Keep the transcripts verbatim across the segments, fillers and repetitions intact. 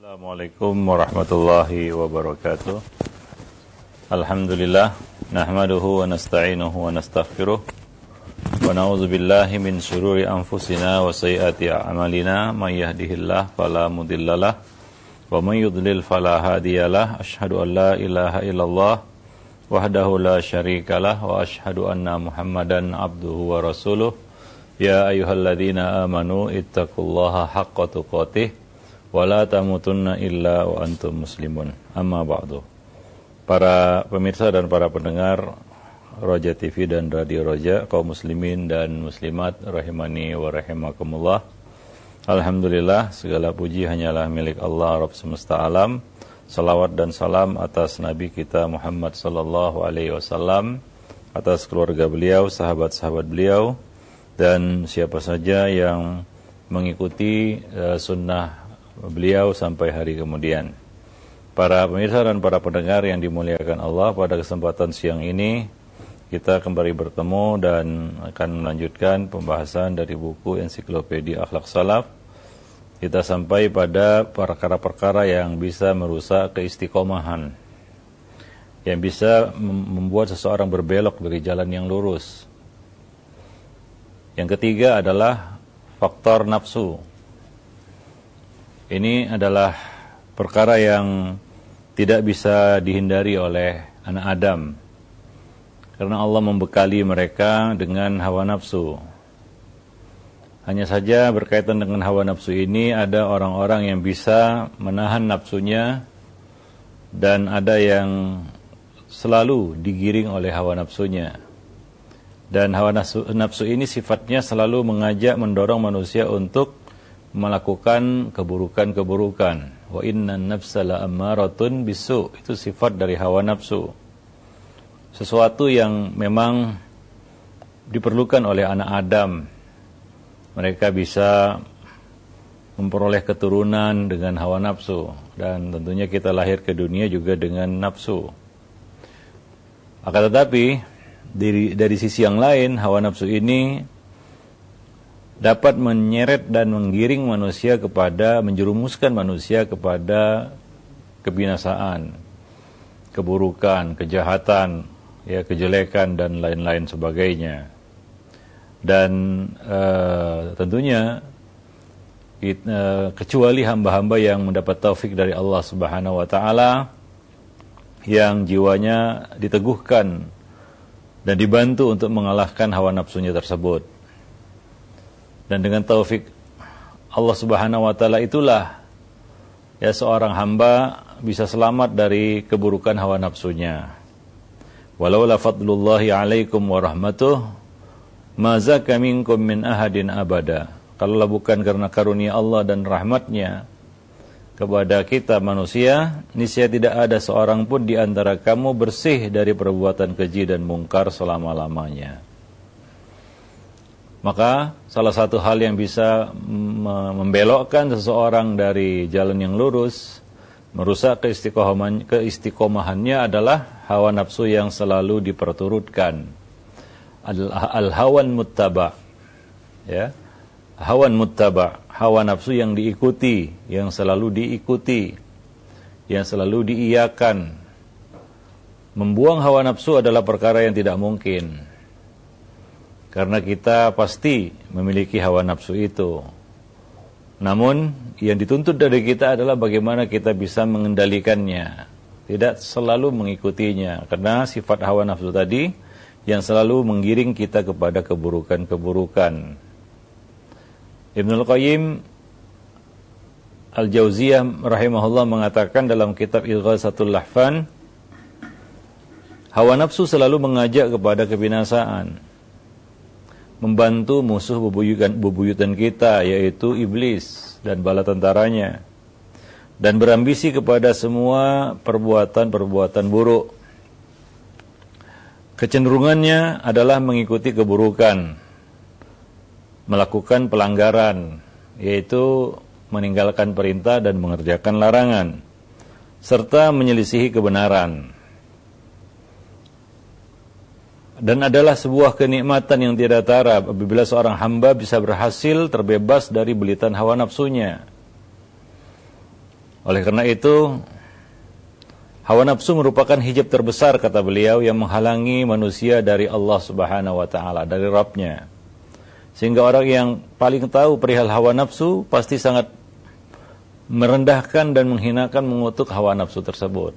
Assalamualaikum warahmatullahi wabarakatuh. Alhamdulillah nahmaduhu wa nasta'inuhu wa nastaghfiruh wa na'udzu billahi min syururi anfusina wa sayyiati a'malina may yahdihillahu fala mudhillalah wa may yudlil fala hadiyalah. Asyhadu an la ilaha illallah wahdahu la syarikalah wa asyhadu anna Muhammadan abduhu wa rasuluh. Ya ayyuhalladzina amanu ittaqullaha haqqa tuqatih wa la tamutunna illa wa antum muslimun. Amma ba'du. Para pemirsa dan para pendengar Roja T V dan Radio Roja, kaum muslimin dan muslimat rahimani wa rahimakumullah. Alhamdulillah, segala puji hanyalah milik Allah Rabb semesta alam. Salawat dan salam atas Nabi kita Muhammad sallallahu alaihi wasallam, atas keluarga beliau, sahabat-sahabat beliau, dan siapa saja yang mengikuti uh, sunnah beliau sampai hari kemudian. Para pemirsa dan para pendengar yang dimuliakan Allah, pada kesempatan siang ini kita kembali bertemu dan akan melanjutkan pembahasan dari buku Ensiklopedia Akhlak Salaf. Kita sampai pada perkara-perkara yang bisa merusak keistiqomahan, yang bisa membuat seseorang berbelok dari jalan yang lurus. Yang ketiga adalah faktor nafsu. Ini adalah perkara yang tidak bisa dihindari oleh anak Adam, karena Allah membekali mereka dengan hawa nafsu. Hanya saja berkaitan dengan hawa nafsu ini, ada orang-orang yang bisa menahan nafsunya, dan ada yang selalu digiring oleh hawa nafsunya. Dan hawa nafsu, nafsu ini sifatnya selalu mengajak, mendorong manusia untuk melakukan keburukan-keburukan. Wa innan nafsa la'ammaratun bisu. Itu sifat dari hawa nafsu. Sesuatu yang memang diperlukan oleh anak Adam. Mereka bisa memperoleh keturunan dengan hawa nafsu, dan tentunya kita lahir ke dunia juga dengan nafsu. Akan tetapi dari, dari sisi yang lain, hawa nafsu ini dapat menyeret dan menggiring manusia kepada, menjerumuskan manusia kepada kebinasaan, keburukan, kejahatan, ya, kejelekan dan lain-lain sebagainya. Dan uh, tentunya it, uh, kecuali hamba-hamba yang mendapat taufik dari Allah Subhanahu wa taala, yang jiwanya diteguhkan dan dibantu untuk mengalahkan hawa nafsunya tersebut. Dan dengan taufik Allah Subhanahu wa taala itulah ya seorang hamba bisa selamat dari keburukan hawa nafsunya. Walau la fadlullahi alaikum wa rahmatuh ma zaka minkum min ahadin abada. Kalaulah bukan karena karunia Allah dan rahmatnya kepada kita manusia, niscaya tidak ada seorang pun di antara kamu bersih dari perbuatan keji dan mungkar selama-lamanya. Maka salah satu hal yang bisa membelokkan seseorang dari jalan yang lurus, merusak keistiqomahan, keistiqomahannya adalah hawa nafsu yang selalu diperturutkan. Al-hawan muttaba, ya, hawan muttaba, hawa nafsu yang diikuti, yang selalu diikuti, yang selalu diiyakan. Membuang hawa nafsu adalah perkara yang tidak mungkin, karena kita pasti memiliki hawa nafsu itu. Namun yang dituntut dari kita adalah bagaimana kita bisa mengendalikannya, tidak selalu mengikutinya, karena sifat hawa nafsu tadi yang selalu menggiring kita kepada keburukan-keburukan. Ibnul Qayyim Al-Jauziyah rahimahullah mengatakan dalam kitab Ighatsatul Lahfan, hawa nafsu selalu mengajak kepada kebinasaan, membantu musuh bebuyutan, bebuyutan kita, yaitu iblis dan bala tentaranya, dan berambisi kepada semua perbuatan-perbuatan buruk. Kecenderungannya adalah mengikuti keburukan, melakukan pelanggaran, yaitu meninggalkan perintah dan mengerjakan larangan, serta menyelisihi kebenaran. Dan adalah sebuah kenikmatan yang tiada tara apabila seorang hamba bisa berhasil terbebas dari belitan hawa nafsunya. Oleh karena itu, hawa nafsu merupakan hijab terbesar, kata beliau, yang menghalangi manusia dari Allah Subhanahu wa taala, dari Rabb-Nya. Sehingga orang yang paling tahu perihal hawa nafsu pasti sangat merendahkan dan menghinakan, mengutuk hawa nafsu tersebut.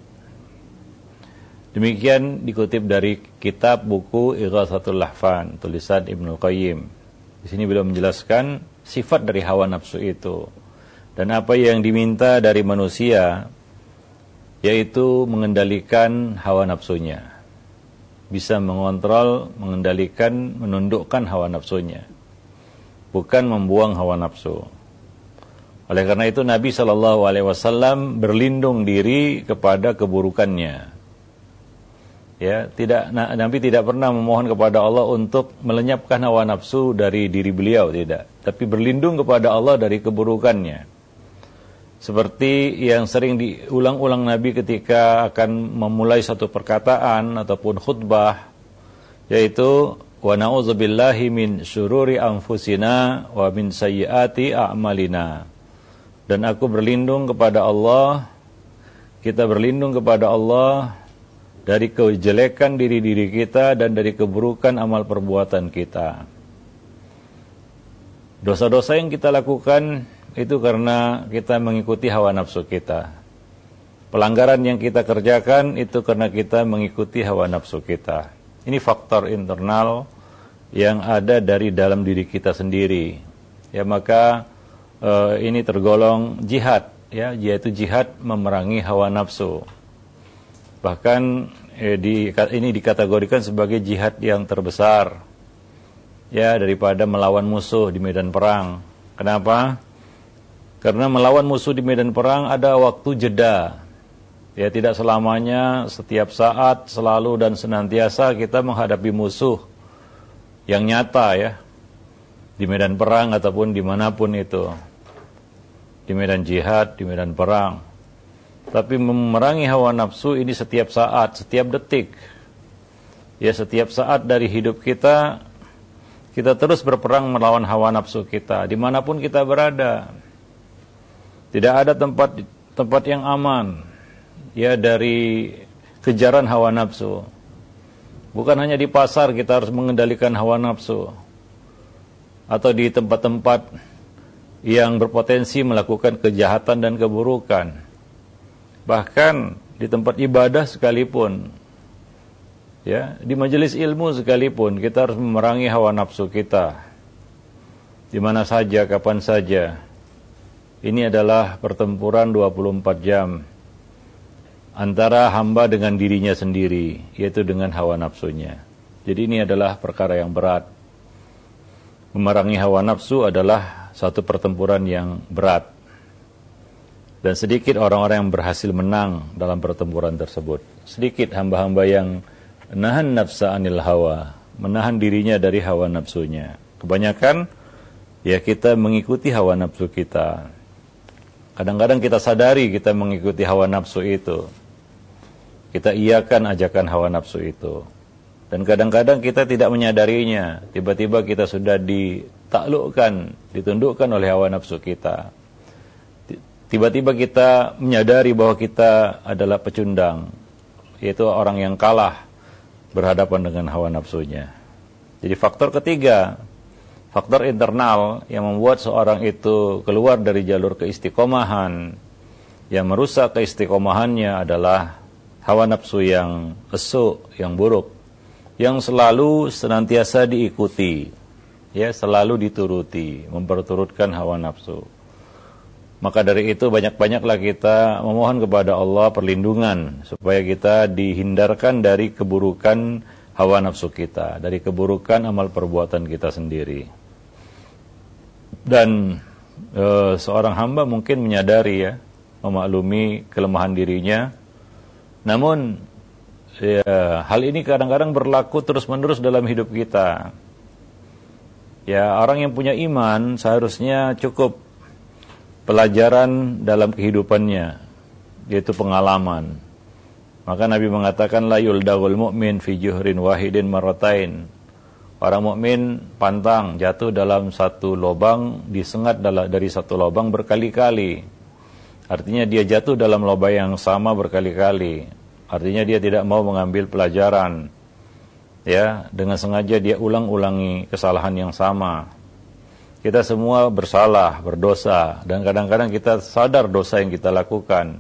Demikian dikutip dari kitab buku Ighatsatul Lahfan, tulisan Ibnu Qayyim. Di sini beliau menjelaskan sifat dari hawa nafsu itu dan apa yang diminta dari manusia, yaitu mengendalikan hawa nafsunya, bisa mengontrol, mengendalikan, menundukkan hawa nafsunya, bukan membuang hawa nafsu. Oleh karena itu Nabi shallallahu alaihi wasallam berlindung diri kepada keburukannya. Ya, tidak Nabi tidak pernah memohon kepada Allah untuk melenyapkan hawa nafsu dari diri beliau, tidak, tapi berlindung kepada Allah dari keburukannya. Seperti yang sering diulang-ulang Nabi ketika akan memulai satu perkataan ataupun khutbah, yaitu wa na'udzubillahi min syururi anfusina wa min sayyiati a'malina. Dan aku berlindung kepada Allah, kita berlindung kepada Allah dari kejelekan diri-diri kita dan dari keburukan amal perbuatan kita. Dosa-dosa yang kita lakukan itu karena kita mengikuti hawa nafsu kita. Pelanggaran yang kita kerjakan itu karena kita mengikuti hawa nafsu kita. Ini faktor internal yang ada dari dalam diri kita sendiri. Ya, maka eh, ini tergolong jihad, ya, yaitu jihad memerangi hawa nafsu. Bahkan eh, di, ini dikategorikan sebagai jihad yang terbesar, ya, daripada melawan musuh di medan perang. Kenapa? Karena melawan musuh di medan perang ada waktu jeda. Ya, tidak selamanya, setiap saat, selalu dan senantiasa kita menghadapi musuh yang nyata, ya, di medan perang ataupun dimanapun itu, di medan jihad, di medan perang. Tapi memerangi hawa nafsu ini setiap saat, setiap detik. Ya, setiap saat dari hidup kita, kita terus berperang melawan hawa nafsu kita, dimanapun kita berada. Tidak ada tempat tempat yang aman, ya, dari kejaran hawa nafsu. Bukan hanya di pasar kita harus mengendalikan hawa nafsu, atau di tempat-tempat yang berpotensi melakukan kejahatan dan keburukan. Bahkan di tempat ibadah sekalipun, ya, di majelis ilmu sekalipun, kita harus memerangi hawa nafsu kita. Di mana saja, kapan saja. Ini adalah pertempuran dua puluh empat jam antara hamba dengan dirinya sendiri, yaitu dengan hawa nafsunya. Jadi ini adalah perkara yang berat. Memerangi hawa nafsu adalah satu pertempuran yang berat. Dan sedikit orang-orang yang berhasil menang dalam pertempuran tersebut. Sedikit hamba-hamba yang nahan nafsa anil hawa, menahan dirinya dari hawa nafsunya. Kebanyakan, ya, kita mengikuti hawa nafsu kita. Kadang-kadang kita sadari kita mengikuti hawa nafsu itu. Kita iakan ajakan hawa nafsu itu. Dan kadang-kadang kita tidak menyadarinya. Tiba-tiba kita sudah ditaklukkan, ditundukkan oleh hawa nafsu kita. Tiba-tiba kita menyadari bahwa kita adalah pecundang, yaitu orang yang kalah berhadapan dengan hawa nafsunya. Jadi faktor ketiga, faktor internal yang membuat seorang itu keluar dari jalur keistiqomahan, yang merusak keistiqomahannya adalah hawa nafsu yang esuk, yang buruk, yang selalu senantiasa diikuti, ya, selalu dituruti, memperturutkan hawa nafsu. Maka dari itu banyak-banyaklah kita memohon kepada Allah perlindungan supaya kita dihindarkan dari keburukan hawa nafsu kita, dari keburukan amal perbuatan kita sendiri. Dan e, seorang hamba mungkin menyadari, ya, memaklumi kelemahan dirinya. Namun ya, hal ini kadang-kadang berlaku terus-menerus dalam hidup kita. Ya, orang yang punya iman seharusnya cukup pelajaran dalam kehidupannya, yaitu pengalaman. Maka Nabi mengatakan la yuldagul mu'min fi juhrin wahidin marratain. Orang mukmin pantang jatuh dalam satu lubang, disengat dari satu lubang berkali-kali. Artinya dia jatuh dalam lubang yang sama berkali-kali. Artinya dia tidak mau mengambil pelajaran. Ya, dengan sengaja dia ulang-ulangi kesalahan yang sama. Kita semua bersalah, berdosa, dan kadang-kadang kita sadar dosa yang kita lakukan.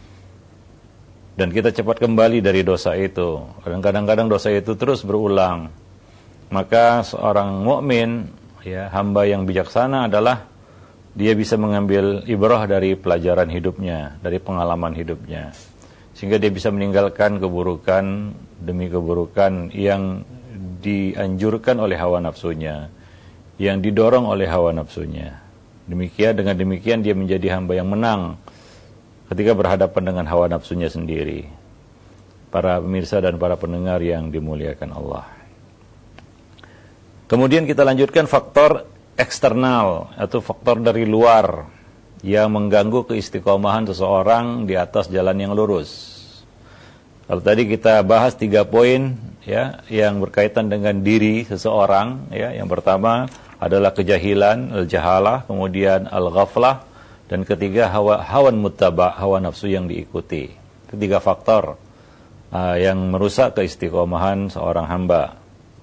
Dan kita cepat kembali dari dosa itu. Dan kadang-kadang dosa itu terus berulang. Maka seorang mukmin, ya, hamba yang bijaksana adalah dia bisa mengambil ibrah dari pelajaran hidupnya, dari pengalaman hidupnya. Sehingga dia bisa meninggalkan keburukan demi keburukan yang dianjurkan oleh hawa nafsunya, yang didorong oleh hawa nafsunya. Demikian, dengan demikian dia menjadi hamba yang menang ketika berhadapan dengan hawa nafsunya sendiri. Para pemirsa dan para pendengar yang dimuliakan Allah. Kemudian kita lanjutkan faktor eksternal atau faktor dari luar yang mengganggu keistiqomahan seseorang di atas jalan yang lurus. Kalau tadi kita bahas tiga poin, ya, yang berkaitan dengan diri seseorang, ya. Yang pertama adalah kejahilan, al-jahalah, kemudian al-ghaflah, dan ketiga hawa hawan muttaba, hawa nafsu yang diikuti. Ketiga faktor uh, yang merusak keistiqomahan seorang hamba.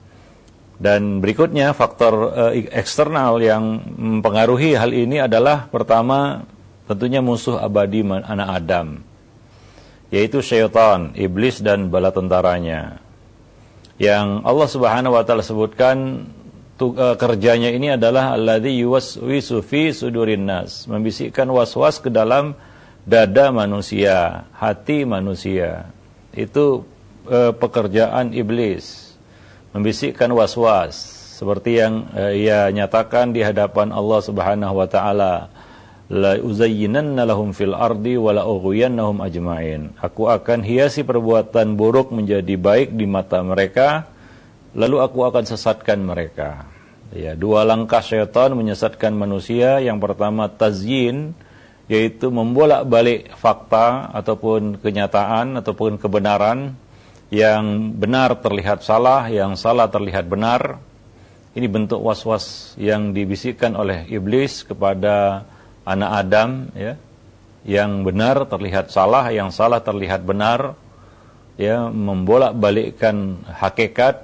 Dan berikutnya faktor uh, eksternal yang mempengaruhi hal ini adalah pertama tentunya musuh abadi anak Adam, yaitu syaitan, iblis dan bala tentaranya. Yang Allah Subhanahu wa taala sebutkan tu, uh, kerjanya ini adalah alladzi yuwaswisu fi sudurin nas, membisikkan was-was ke dalam dada manusia, hati manusia. Itu uh, pekerjaan iblis. Membisikkan was-was seperti yang uh, ia nyatakan di hadapan Allah Subhanahu wa taala, la uzayyinanna lahum fil ardi wa la ughwiyannahum ajma'in. Aku akan hiasi perbuatan buruk menjadi baik di mata mereka, lalu aku akan sesatkan mereka. Ya, dua langkah syaitan menyesatkan manusia. Yang pertama tazyin, yaitu membolak-balik fakta ataupun kenyataan ataupun kebenaran. Yang benar terlihat salah, yang salah terlihat benar. Ini bentuk was-was yang dibisikkan oleh iblis kepada anak Adam, ya. Yang benar terlihat salah, yang salah terlihat benar, ya, membolak-balikkan hakikat.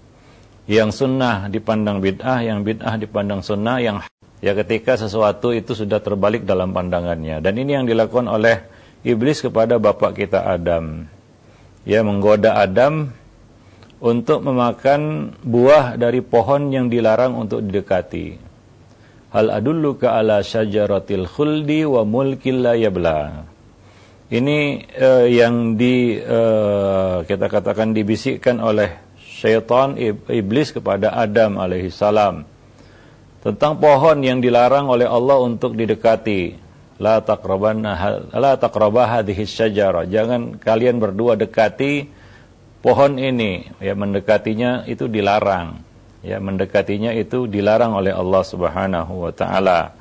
Yang sunnah dipandang bid'ah, yang bid'ah dipandang sunnah, yang ya ketika sesuatu itu sudah terbalik dalam pandangannya. Dan ini yang dilakukan oleh iblis kepada bapak kita Adam. Ya, menggoda Adam untuk memakan buah dari pohon yang dilarang untuk didekati. Hal adulluka ala syajaratil khuldi wa mulkil la yabla. Ini uh, yang di uh, kita katakan dibisikkan oleh syaitan iblis kepada Adam alaihissalam tentang pohon yang dilarang oleh Allah untuk didekati. La taqrabanna la taqrabah hadhihi syajarah. Jangan kalian berdua dekati pohon ini. Ya, mendekatinya itu dilarang. Ya, mendekatinya itu dilarang oleh Allah Subhanahu wa taala.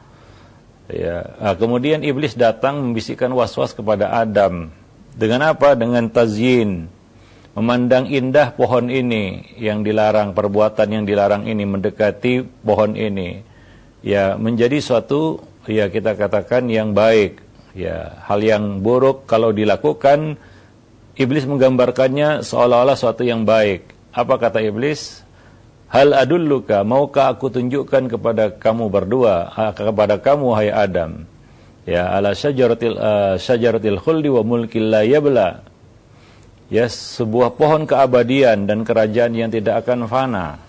Ya, nah, kemudian iblis datang membisikkan was-was kepada Adam. Dengan apa? Dengan tazyin. Memandang indah pohon ini yang dilarang, perbuatan yang dilarang ini, mendekati pohon ini. Ya, menjadi suatu, ya, kita katakan yang baik. Ya, hal yang buruk kalau dilakukan, iblis menggambarkannya seolah-olah suatu yang baik. Apa kata iblis? Hal adulluka, maukah aku tunjukkan kepada kamu berdua, kepada kamu hai Adam, ya, ala syajaratil uh, syajaratil khuldi wa mulkil la yabla. Ya, sebuah pohon keabadian dan kerajaan yang tidak akan fana.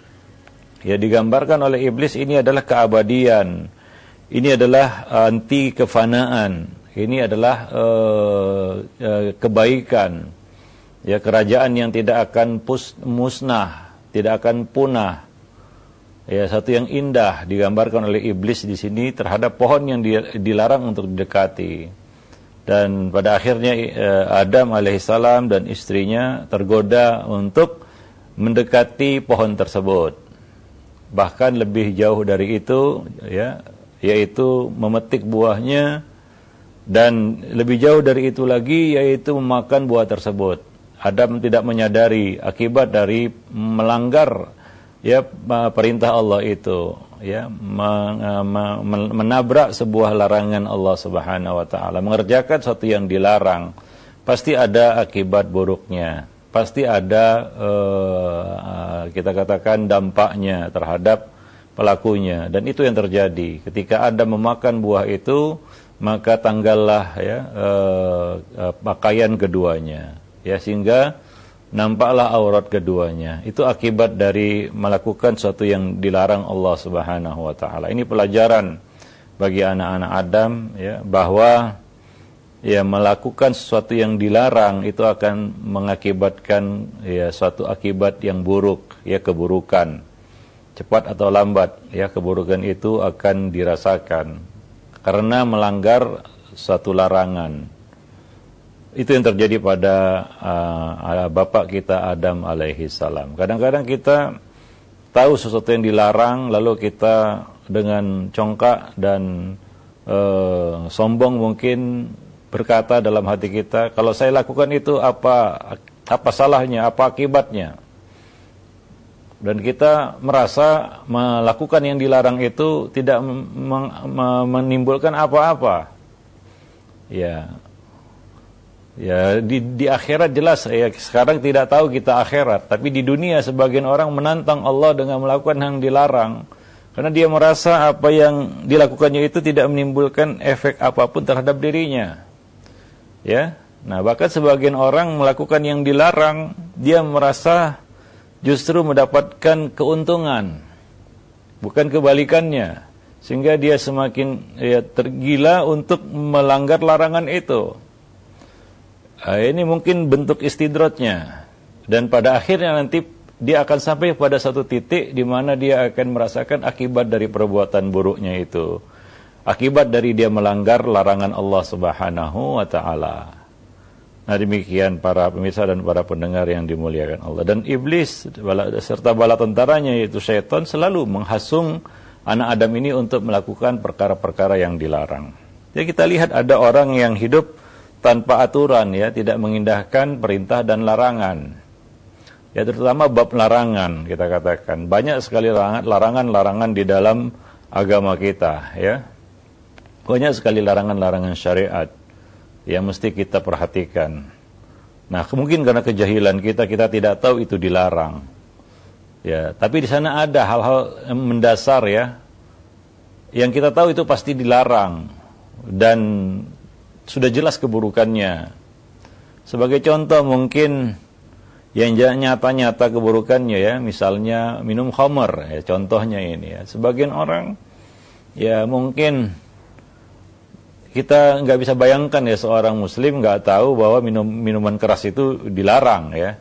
Ya, digambarkan oleh iblis ini adalah keabadian. Ini adalah anti kefanaan. Ini adalah uh, uh, kebaikan. Ya, kerajaan yang tidak akan pus, musnah, tidak akan punah. Ya, satu yang indah digambarkan oleh iblis di sini terhadap pohon yang dilarang untuk didekati. Dan pada akhirnya uh, Adam alaihissalam dan istrinya tergoda untuk mendekati pohon tersebut. Bahkan lebih jauh dari itu, ya, yaitu memetik buahnya, dan lebih jauh dari itu lagi yaitu memakan buah tersebut. Adam tidak menyadari akibat dari melanggar, ya, perintah Allah itu. ya menabrak sebuah larangan Allah Subhanahu wa taala, mengerjakan sesuatu yang dilarang, pasti ada akibat buruknya, pasti ada uh, kita katakan dampaknya terhadap pelakunya. Dan itu yang terjadi ketika Adam memakan buah itu, maka tanggallah ya uh, uh, pakaian keduanya, ya, sehingga nampaklah aurat keduanya. Itu akibat dari melakukan sesuatu yang dilarang Allah Subhanahu wa taala. Ini pelajaran bagi anak-anak Adam, ya, bahwa ya melakukan sesuatu yang dilarang itu akan mengakibatkan ya suatu akibat yang buruk, ya, keburukan. Cepat atau lambat, ya, keburukan itu akan dirasakan karena melanggar suatu larangan. Itu yang terjadi pada uh, bapak kita Adam alaihi salam. Kadang-kadang kita tahu sesuatu yang dilarang, lalu kita dengan congkak dan uh, sombong mungkin berkata dalam hati kita, kalau saya lakukan itu apa apa salahnya, apa akibatnya? Dan kita merasa melakukan yang dilarang itu tidak menimbulkan apa-apa. Ya. Ya, di, di akhirat jelas, ya, sekarang tidak tahu kita akhirat, tapi di dunia sebagian orang menantang Allah dengan melakukan yang dilarang karena dia merasa apa yang dilakukannya itu tidak menimbulkan efek apapun terhadap dirinya. Ya. Nah, bahkan sebagian orang melakukan yang dilarang, dia merasa justru mendapatkan keuntungan, bukan kebalikannya, sehingga dia semakin ya, tergila untuk melanggar larangan itu. Nah, ini mungkin bentuk istidratnya, dan pada akhirnya nanti dia akan sampai pada satu titik di mana dia akan merasakan akibat dari perbuatan buruknya itu, akibat dari dia melanggar larangan Allah Subhanahu wa taala. Nah, demikian para pemirsa dan para pendengar yang dimuliakan Allah. Dan iblis serta bala tentaranya yaitu syaitan selalu menghasung anak Adam ini untuk melakukan perkara-perkara yang dilarang. Jadi kita lihat ada orang yang hidup tanpa aturan, ya, tidak mengindahkan perintah dan larangan. Ya, terutama bab larangan, kita katakan banyak sekali larangan-larangan di dalam agama kita, ya. Banyak sekali larangan-larangan syariat yang mesti kita perhatikan. Nah, mungkin karena kejahilan kita, kita tidak tahu itu dilarang. Ya, tapi di sana ada hal-hal mendasar, ya, yang kita tahu itu pasti dilarang dan sudah jelas keburukannya. Sebagai contoh mungkin yang nyata-nyata keburukannya, ya, misalnya minum khamar, ya, contohnya ini, ya. Sebagian orang ya mungkin kita nggak bisa bayangkan, ya, seorang muslim nggak tahu bahwa minum minuman keras itu dilarang, ya.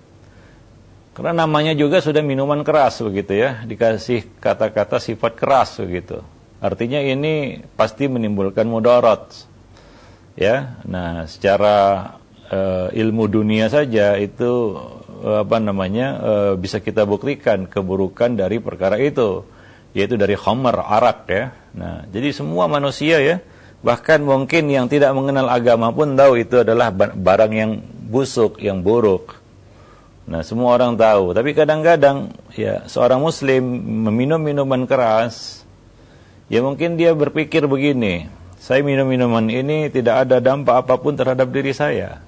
Karena namanya juga sudah minuman keras begitu, ya, dikasih kata-kata sifat keras begitu. Artinya ini pasti menimbulkan mudarat. Ya, nah secara uh, ilmu dunia saja itu uh, apa namanya uh, bisa kita buktikan keburukan dari perkara itu, yaitu dari khamar, arak, ya. Nah, jadi semua manusia, ya, bahkan mungkin yang tidak mengenal agama pun tahu itu adalah barang yang busuk, yang buruk. Nah, semua orang tahu. Tapi kadang-kadang, ya, seorang muslim meminum minuman keras, ya mungkin dia berpikir begini, saya minum minuman ini tidak ada dampak apapun terhadap diri saya.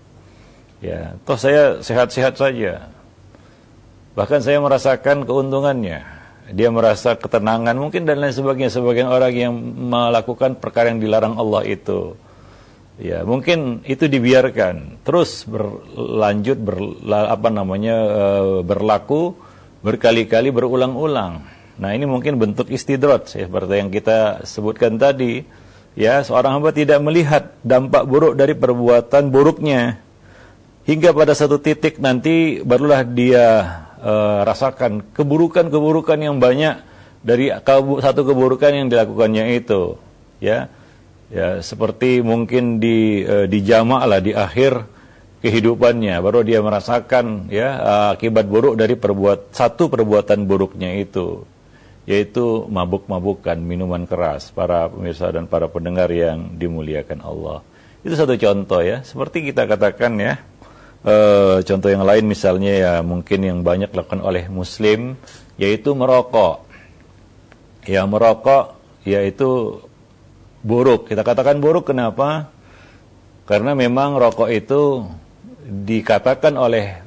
Ya, toh saya sehat-sehat saja. Bahkan saya merasakan keuntungannya. Dia merasa ketenangan mungkin dan lain sebagainya. Sebagian orang yang melakukan perkara yang dilarang Allah itu, ya, mungkin itu dibiarkan terus berlanjut ber, apa namanya berlaku berkali-kali berulang-ulang. Nah, ini mungkin bentuk istidrat, ya, seperti yang kita sebutkan tadi. Ya, seorang hamba tidak melihat dampak buruk dari perbuatan buruknya hingga pada satu titik nanti barulah dia uh, rasakan keburukan-keburukan yang banyak dari satu keburukan yang dilakukannya itu, ya. Ya, seperti mungkin di uh, di jamak lah di akhir kehidupannya baru dia merasakan, ya, uh, akibat buruk dari perbuat satu perbuatan buruknya itu, yaitu mabuk-mabukan, minuman keras, para pemirsa dan para pendengar yang dimuliakan Allah. Itu satu contoh, ya. Seperti kita katakan, ya, e, contoh yang lain misalnya, ya, mungkin yang banyak dilakukan oleh muslim, yaitu merokok. ya merokok yaitu buruk. Kita katakan buruk kenapa? Karena memang rokok itu dikatakan oleh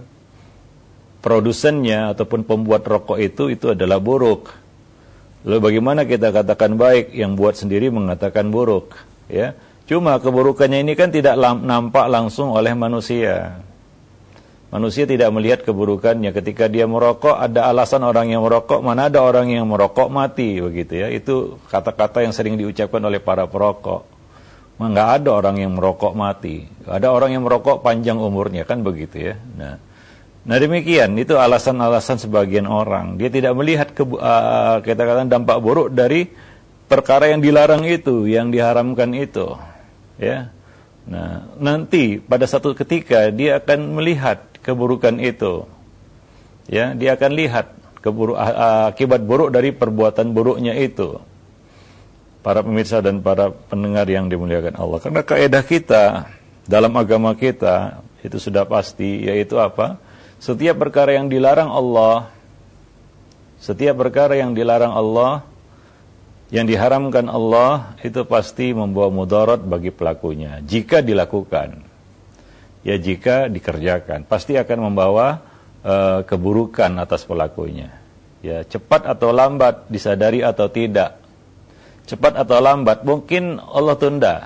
produsennya ataupun pembuat rokok itu itu adalah buruk. Lalu bagaimana kita katakan baik? Yang buat sendiri mengatakan buruk, ya. Cuma keburukannya ini kan tidak lam, nampak langsung oleh manusia. Manusia tidak melihat keburukannya. Ketika dia merokok, ada alasan orang yang merokok, mana ada orang yang merokok mati, begitu ya. Itu kata-kata yang sering diucapkan oleh para perokok. Enggak ada orang yang merokok mati. Ada orang yang merokok panjang umurnya, kan begitu ya. Nah, nah demikian, itu alasan-alasan sebagian orang. Dia tidak melihat ke, uh, kita katakan dampak buruk dari perkara yang dilarang itu, yang diharamkan itu, ya. Nah, nanti pada satu ketika dia akan melihat keburukan itu, ya, dia akan lihat keburu, uh, akibat buruk dari perbuatan buruknya itu. Para pemirsa dan para pendengar yang dimuliakan Allah, karena kaidah kita dalam agama kita itu sudah pasti, yaitu apa? Setiap perkara yang dilarang Allah, setiap perkara yang dilarang Allah, yang diharamkan Allah, itu pasti membawa mudarat bagi pelakunya. Jika dilakukan, ya jika dikerjakan, pasti akan membawa uh, keburukan atas pelakunya. Ya, cepat atau lambat, disadari atau tidak, cepat atau lambat, mungkin Allah tunda.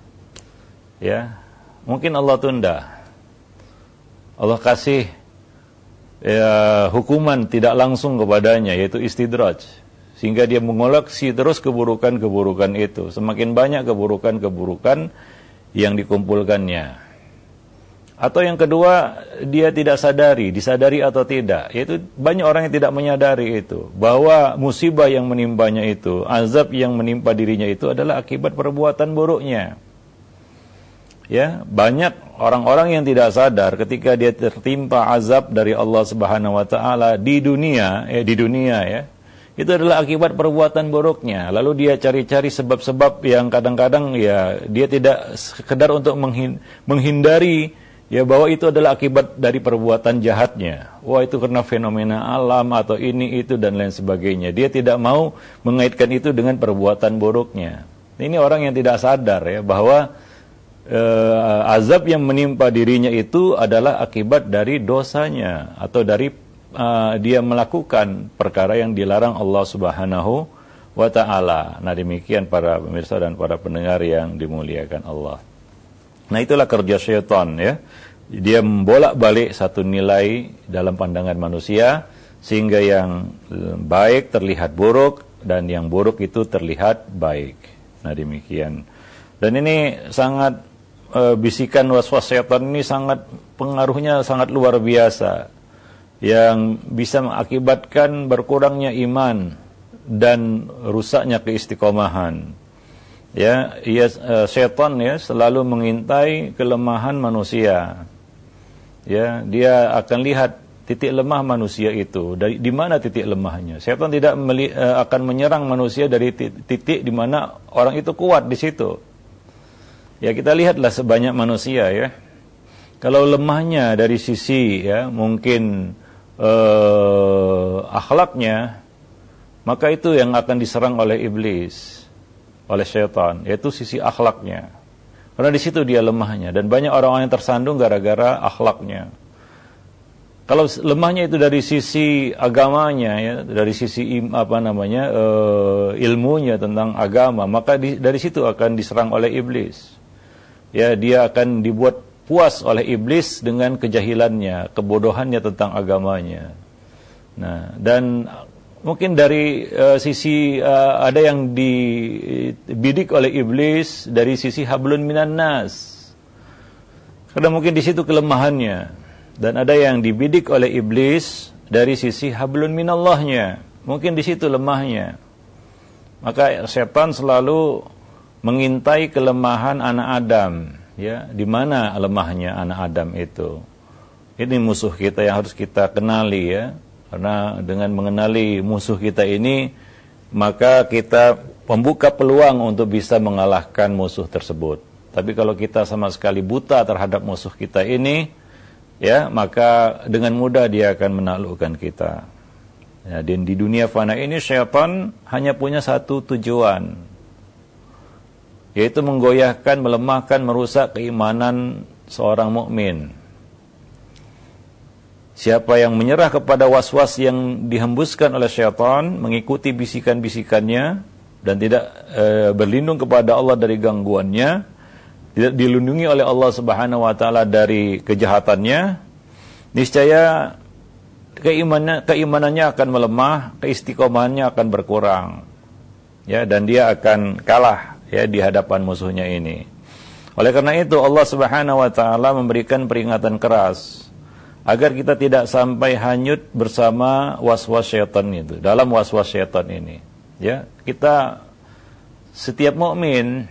Ya, mungkin Allah tunda. Allah kasih ya, hukuman tidak langsung kepadanya, yaitu istidraj, sehingga dia mengoleksi terus keburukan-keburukan itu. Semakin banyak keburukan-keburukan yang dikumpulkannya. Atau yang kedua, dia tidak sadari, disadari atau tidak, yaitu banyak orang yang tidak menyadari itu, bahwa musibah yang menimpanya itu, azab yang menimpa dirinya itu adalah akibat perbuatan buruknya. Ya, banyak orang-orang yang tidak sadar ketika dia tertimpa azab dari Allah Subhanahu wa taala di dunia, ya di dunia ya. Itu adalah akibat perbuatan buruknya. Lalu dia cari-cari sebab-sebab yang kadang-kadang ya dia tidak sekedar untuk menghindari ya bahwa itu adalah akibat dari perbuatan jahatnya. Wah, itu karena fenomena alam atau ini itu dan lain sebagainya. Dia tidak mau mengaitkan itu dengan perbuatan buruknya. Ini orang yang tidak sadar ya bahwa Uh, azab yang menimpa dirinya itu adalah akibat dari dosanya atau dari uh, dia melakukan perkara yang dilarang Allah Subhanahu wa taala. Nah, demikian para pemirsa dan para pendengar yang dimuliakan Allah. Nah, itulah kerja syaitan ya. Dia membolak-balik satu nilai dalam pandangan manusia sehingga yang baik terlihat buruk dan yang buruk itu terlihat baik. Nah, demikian. Dan ini sangat Uh, bisikan waswas syaitan ini sangat pengaruhnya sangat luar biasa, yang bisa mengakibatkan berkurangnya iman dan rusaknya keistiqomahan. Ya, ia uh, syaitan ya selalu mengintai kelemahan manusia. Ya, dia akan lihat titik lemah manusia itu. Dari di mana titik lemahnya? Syaitan tidak meli, uh, akan menyerang manusia dari titik di mana orang itu kuat di situ. Ya, kita lihatlah sebanyak manusia ya. Kalau lemahnya dari sisi ya mungkin eh, akhlaknya, maka itu yang akan diserang oleh iblis, oleh syaitan, yaitu sisi akhlaknya. Karena di situ dia lemahnya dan banyak orang-orang yang tersandung gara-gara akhlaknya. Kalau lemahnya itu dari sisi agamanya ya, dari sisi im, apa namanya eh, ilmunya tentang agama, maka di, dari situ akan diserang oleh iblis. Ya, dia akan dibuat puas oleh iblis dengan kejahilannya, kebodohannya tentang agamanya. Nah, dan mungkin dari uh, sisi uh, ada yang dibidik oleh iblis dari sisi hablun minan nas. Karena mungkin di situ kelemahannya. Dan ada yang dibidik oleh iblis dari sisi hablun minallahnya. Mungkin di situ lemahnya. Maka setan selalu mengintai kelemahan anak Adam, ya, di mana lemahnya anak Adam itu. Ini musuh kita yang harus kita kenali ya. Karena dengan mengenali musuh kita ini, maka kita membuka peluang untuk bisa mengalahkan musuh tersebut. Tapi kalau kita sama sekali buta terhadap musuh kita ini, ya, maka dengan mudah dia akan menaklukkan kita. Ya, dan di dunia fana ini syaitan hanya punya satu tujuan, yaitu menggoyahkan, melemahkan, merusak keimanan seorang mukmin. Siapa yang menyerah kepada was-was yang dihembuskan oleh syaitan, mengikuti bisikan-bisikannya dan tidak e, berlindung kepada Allah dari gangguannya, tidak dilindungi oleh Allah Subhanahu wa taala dari kejahatannya, niscaya keimanannya, keimanannya akan melemah, keistiqomahannya akan berkurang. Ya, dan dia akan kalah ya di hadapan musuhnya ini. Oleh karena itu Allah Subhanahu wa taala memberikan peringatan keras agar kita tidak sampai hanyut bersama was-was syaitan itu, dalam was-was syaitan ini. Ya, kita setiap mukmin,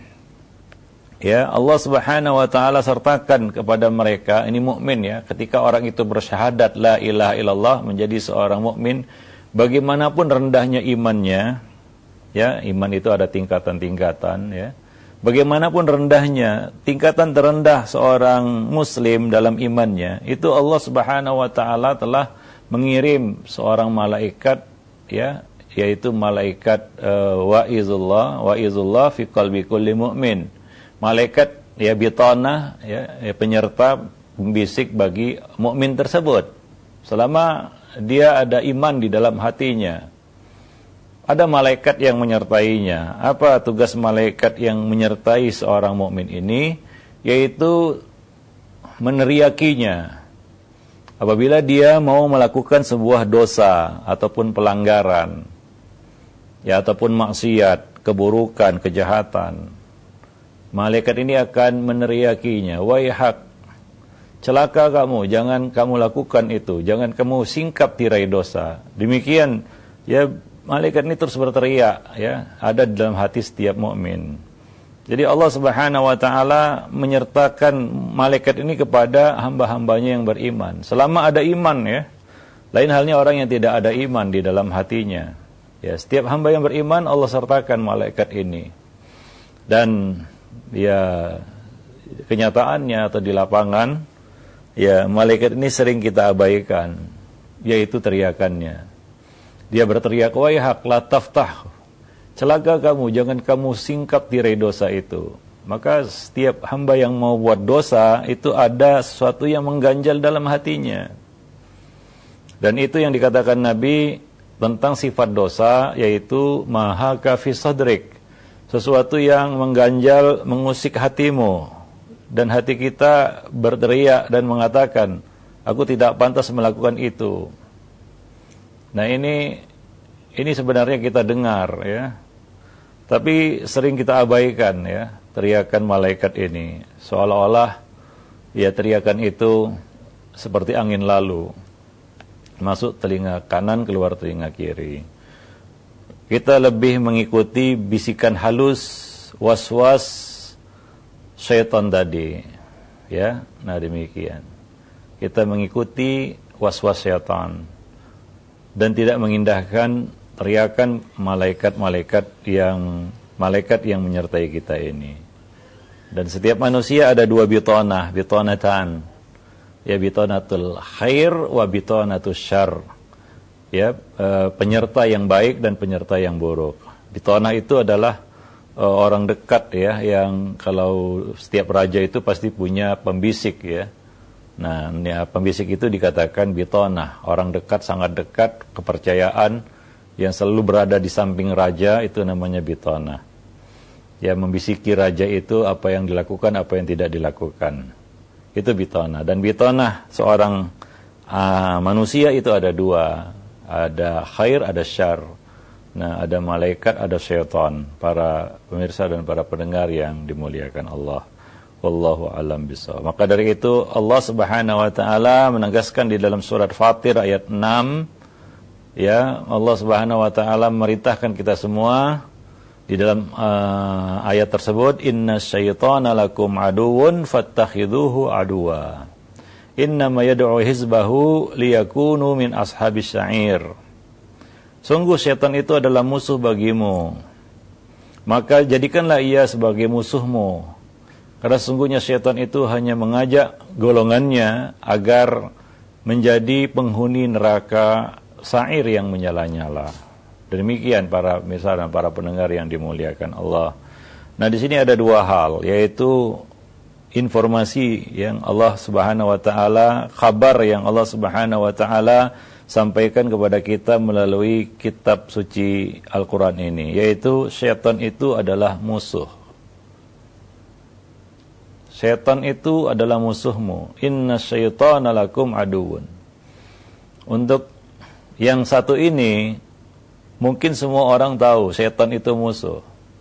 ya, Allah Subhanahu wa taala sertakan kepada mereka, ini mukmin ya, ketika orang itu bersyahadat la ilaha illallah, menjadi seorang mukmin, bagaimanapun rendahnya imannya, ya, iman itu ada tingkatan-tingkatan ya. Bagaimanapun rendahnya, tingkatan terendah seorang muslim dalam imannya, itu Allah Subhanahu wa taala telah mengirim seorang malaikat ya, yaitu malaikat uh, wa'izullah, wa'izullah fi qalbi kulli mu'min. Malaikat ya bitanah ya, ya penyerta pembisik bagi mukmin tersebut selama dia ada iman di dalam hatinya. Ada malaikat yang menyertainya. Apa tugas malaikat yang menyertai seorang mukmin ini? Yaitu meneriakinya apabila dia mau melakukan sebuah dosa ataupun pelanggaran, ya, ataupun maksiat, keburukan, kejahatan. Malaikat ini akan meneriakinya, waihak, celaka kamu, jangan kamu lakukan itu, jangan kamu singkap tirai dosa. Demikian ya, malaikat ini terus berteriak ya, ada di dalam hati setiap mukmin. Jadi Allah Subhanahu wa taala menyertakan malaikat ini kepada hamba-hambanya yang beriman. Selama ada iman ya. Lain halnya orang yang tidak ada iman di dalam hatinya. Ya, setiap hamba yang beriman Allah sertakan malaikat ini. Dan ya kenyataannya atau di lapangan ya, malaikat ini sering kita abaikan, yaitu teriakannya. Dia berteriak, waihak la taftah, celaka kamu, jangan kamu singkap tirai dosa itu. Maka setiap hamba yang mau buat dosa itu ada sesuatu yang mengganjal dalam hatinya. Dan itu yang dikatakan Nabi tentang sifat dosa, yaitu maha kafi sadrik, sesuatu yang mengganjal, mengusik hatimu. Dan hati kita berteriak dan mengatakan, aku tidak pantas melakukan itu. Nah ini ini sebenarnya kita dengar ya, tapi sering kita abaikan ya teriakan malaikat ini, seolah-olah ya teriakan itu seperti angin lalu, masuk telinga kanan keluar telinga kiri. Kita lebih mengikuti bisikan halus, was-was syaitan tadi ya. Nah demikian, kita mengikuti was-was syaitan dan tidak mengindahkan teriakan malaikat-malaikat yang malaikat yang menyertai kita ini. Dan setiap manusia ada dua bitonah, bitonatan, ya, bitonatul khair wa bitonatul syarr, ya, e, penyerta yang baik dan penyerta yang buruk. Bitonah itu adalah e, orang dekat ya, yang kalau setiap raja itu pasti punya pembisik ya. Nah, ya, pembisik itu dikatakan bitonah, orang dekat, sangat dekat, kepercayaan yang selalu berada di samping raja, itu namanya bitonah. Ya, membisiki raja itu apa yang dilakukan, apa yang tidak dilakukan. Itu bitonah. Dan bitonah seorang uh, manusia itu ada dua, ada khair, ada syarr. Nah, ada malaikat, ada syaitan. Para pemirsa dan para pendengar yang dimuliakan Allah. Wallahu alam bisawab. Maka dari itu Allah Subhanahu wa taala menegaskan di dalam surat Fatir ayat enam, ya, Allah Subhanahu wa taala memerintahkan kita semua di dalam uh, ayat tersebut, inna syaitana lakum aduwwun fattakhidhuhu aduwa. Innama yad'u hizbahu liyakunu min ashabis sa'ir. Sungguh syaitan itu adalah musuh bagimu, maka jadikanlah ia sebagai musuhmu. Karena sungguhnya syaitan itu hanya mengajak golongannya agar menjadi penghuni neraka sa'ir yang menyala-nyala. Demikian para pemirsa dan para pendengar yang dimuliakan Allah. Nah, di sini ada dua hal, yaitu informasi yang Allah Subhanahu wa taala, kabar yang Allah Subhanahu wa taala sampaikan kepada kita melalui kitab suci Al-Qur'an ini, yaitu syaitan itu adalah musuh. Syaitan itu adalah musuhmu. Inna syaitana lakum aduun. Untuk yang satu ini, mungkin semua orang tahu syaitan itu musuh.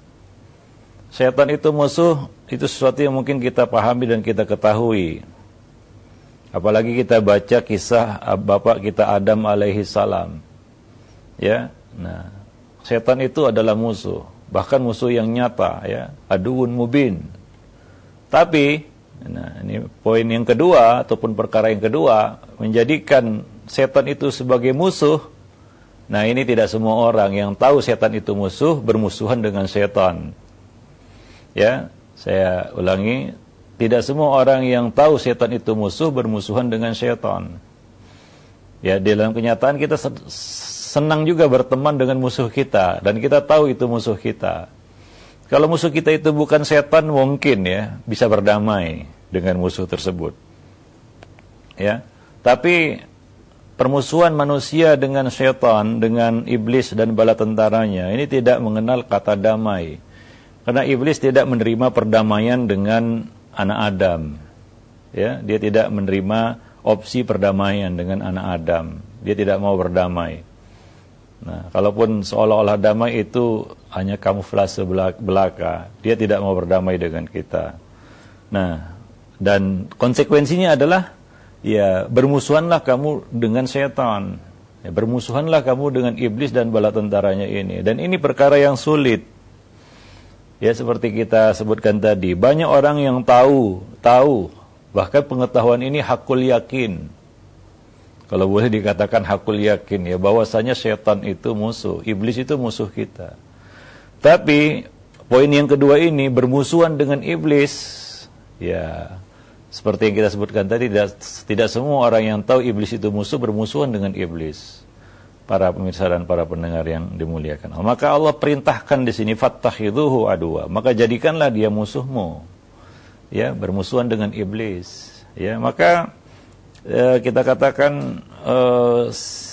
Syaitan itu musuh, itu sesuatu yang mungkin kita pahami dan kita ketahui. Apalagi kita baca kisah bapak kita Adam alaihi salam. Ya. Nah, syaitan itu adalah musuh, bahkan musuh yang nyata, ya, aduun mubin. Tapi, nah, ini poin yang kedua ataupun perkara yang kedua, menjadikan setan itu sebagai musuh. Nah, ini tidak semua orang yang tahu setan itu musuh bermusuhan dengan setan. Ya, saya ulangi, tidak semua orang yang tahu setan itu musuh bermusuhan dengan setan. Ya, di dalam kenyataan kita senang juga berteman dengan musuh kita dan kita tahu itu musuh kita. Kalau musuh kita itu bukan setan, mungkin ya bisa berdamai dengan musuh tersebut. Ya, tapi permusuhan manusia dengan setan, dengan iblis dan bala tentaranya, ini tidak mengenal kata damai. Karena iblis tidak menerima perdamaian dengan anak Adam. Ya, dia tidak menerima opsi perdamaian dengan anak Adam. Dia tidak mau berdamai. Nah, kalaupun seolah-olah damai itu hanya kamuflase belaka, dia tidak mau berdamai dengan kita. Nah, dan konsekuensinya adalah, ya, bermusuhanlah kamu dengan setan. Ya, bermusuhanlah kamu dengan iblis dan bala tentaranya ini. Dan ini perkara yang sulit. Ya, seperti kita sebutkan tadi, banyak orang yang tahu, tahu, bahkan pengetahuan ini hakul yakin. Kalau boleh dikatakan hakul yakin, ya, bahwasanya setan itu musuh, iblis itu musuh kita. Tapi poin yang kedua ini, bermusuhan dengan iblis, ya, seperti yang kita sebutkan tadi, tidak, tidak semua orang yang tahu iblis itu musuh bermusuhan dengan iblis. Para pemirsa dan para pendengar yang dimuliakan Allah. Maka Allah perintahkan di sini, fattakhidhuhu adwa, maka jadikanlah dia musuhmu. Ya, bermusuhan dengan iblis. Ya, maka eh, kita katakan eh,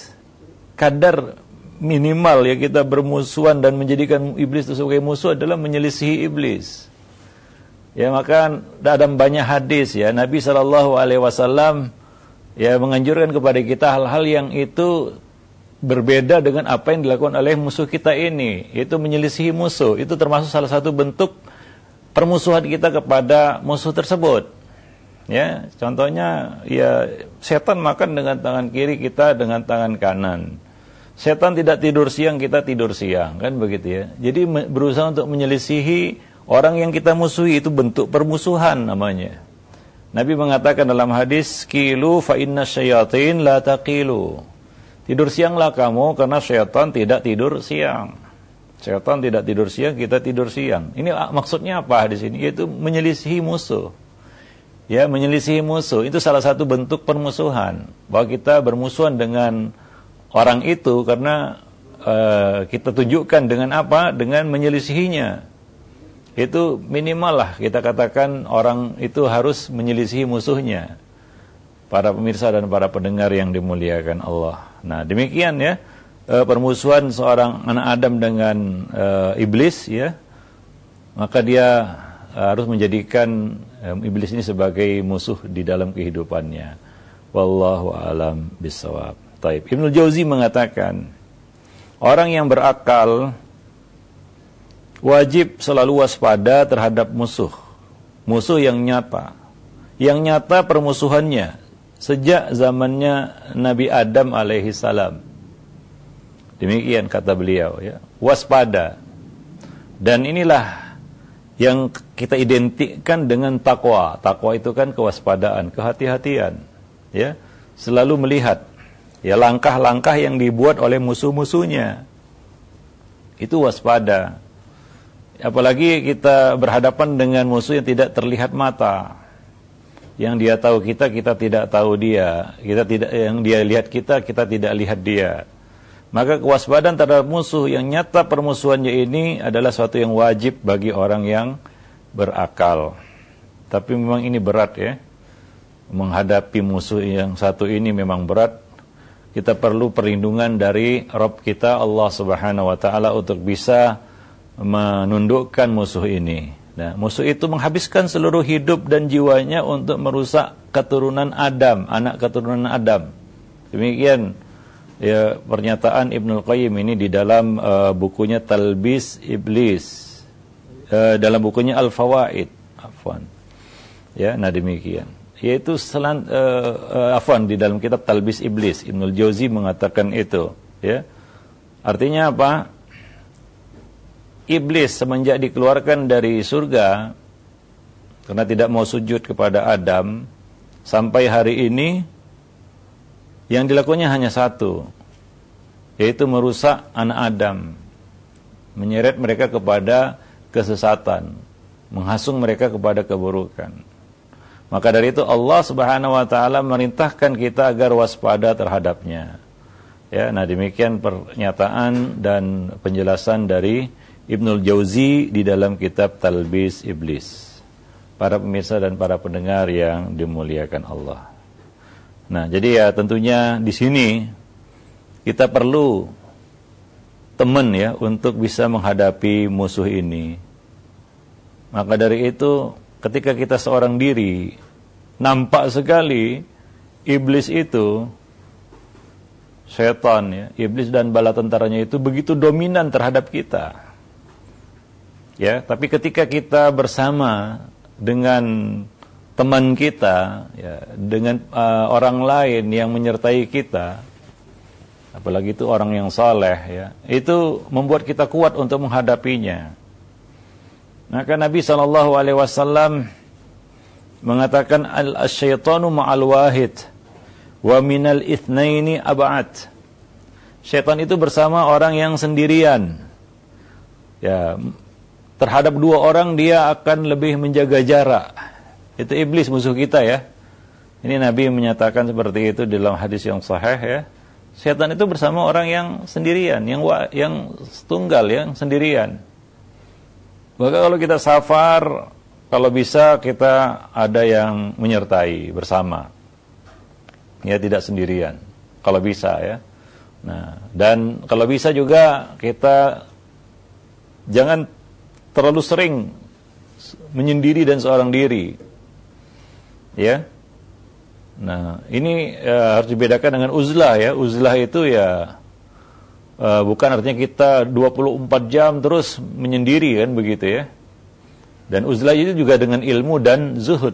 kadar minimal ya kita bermusuhan dan menjadikan iblis itu sebagai musuh adalah menyelisihi iblis. Ya, maka dalam banyak hadis ya Nabi shallallahu alaihi wasallam ya menganjurkan kepada kita hal-hal yang itu berbeda dengan apa yang dilakukan oleh musuh kita ini, yaitu menyelisihi musuh. Itu termasuk salah satu bentuk permusuhan kita kepada musuh tersebut. Ya, contohnya ya setan makan dengan tangan kiri, kita dengan tangan kanan. Setan tidak tidur siang, kita tidur siang, kan begitu ya. Jadi berusaha untuk menyelisihi orang yang kita musuhi, itu bentuk permusuhan namanya. Nabi mengatakan dalam hadis, "Qilu fa inna syayatin la taqilu." Tidur sianglah kamu karena syaitan tidak tidur siang. Syaitan tidak tidur siang, kita tidur siang. Ini maksudnya apa di sini? Yaitu menyelisihi musuh. Ya, menyelisihi musuh itu salah satu bentuk permusuhan. Bahwa kita bermusuhan dengan orang itu karena uh, kita tunjukkan dengan apa? Dengan menyelisihinya. Itu minimal lah kita katakan orang itu harus menyelisihi musuhnya. Para pemirsa dan para pendengar yang dimuliakan Allah. Nah, demikian ya e, permusuhan seorang anak Adam dengan e, iblis ya. Maka dia e, harus menjadikan e, iblis ini sebagai musuh di dalam kehidupannya. Wallahu a'lam bishawab. Taib. Ibnu Jauzi mengatakan, orang yang berakal wajib selalu waspada terhadap musuh. Musuh yang nyata. Yang nyata permusuhannya sejak zamannya Nabi Adam alaihi salam. Demikian kata beliau ya, waspada. Dan inilah yang kita identikkan dengan takwa. Takwa itu kan kewaspadaan, kehati-hatian, ya. Selalu melihat ya langkah-langkah yang dibuat oleh musuh-musuhnya. Itu waspada. Apalagi kita berhadapan dengan musuh yang tidak terlihat mata. Yang dia tahu kita, kita tidak tahu dia. Kita tidak, yang dia lihat kita, kita tidak lihat dia. Maka kewaspadaan terhadap musuh yang nyata permusuhannya ini adalah suatu yang wajib bagi orang yang berakal. Tapi memang ini berat ya. Menghadapi musuh yang satu ini memang berat. Kita perlu perlindungan dari Rabb kita Allah Subhanahu wa taala untuk bisa menundukkan musuh ini. Nah, musuh itu menghabiskan seluruh hidup dan jiwanya untuk merusak keturunan Adam, anak keturunan Adam. Demikian ya pernyataan Ibnul Qayyim ini di dalam uh, bukunya Talbis Iblis, uh, dalam bukunya Al-Fawaid, afwan. Ya, nah demikian. Yaitu selan, uh, uh, afwan di dalam kitab Talbis Iblis, Ibnul Jauzi mengatakan itu, ya. Artinya apa? Iblis semenjak dikeluarkan dari surga karena tidak mau sujud kepada Adam sampai hari ini yang dilakukannya hanya satu, yaitu merusak anak Adam, menyeret mereka kepada kesesatan, menghasung mereka kepada keburukan. Maka dari itu Allah Subhanahu wa taala merintahkan kita agar waspada terhadapnya. Ya, nah demikian pernyataan dan penjelasan dari Ibnul Jauzi di dalam kitab Talbis Iblis. Para pemirsa dan para pendengar yang dimuliakan Allah. Nah, jadi ya tentunya di sini kita perlu teman ya untuk bisa menghadapi musuh ini. Maka dari itu ketika kita seorang diri, nampak sekali iblis itu, setan ya, iblis dan bala tentaranya itu begitu dominan terhadap kita. Ya, tapi ketika kita bersama dengan teman kita, ya, dengan uh, orang lain yang menyertai kita, apalagi itu orang yang saleh, ya, itu membuat kita kuat untuk menghadapinya. Maka Nabi shallallahu alaihi wasallam mengatakan al-syaitanu ma'al wahid wa minal itsnaini ab'ad. Syaitan itu bersama orang yang sendirian. Ya, terhadap dua orang dia akan lebih menjaga jarak. Itu iblis musuh kita ya. Ini Nabi menyatakan seperti itu dalam hadis yang sahih ya. Syaitan itu bersama orang yang sendirian, yang yang tunggal, yang sendirian. Maka kalau kita safar, kalau bisa kita ada yang menyertai bersama. Ya, tidak sendirian. Kalau bisa ya. Nah, dan kalau bisa juga kita jangan terlalu sering menyendiri dan seorang diri. Ya. Nah, ini ya, harus dibedakan dengan uzlah ya. Uzlah itu ya uh, bukan artinya kita dua puluh empat jam terus menyendiri kan begitu ya. Dan uzlah itu juga dengan ilmu dan zuhud.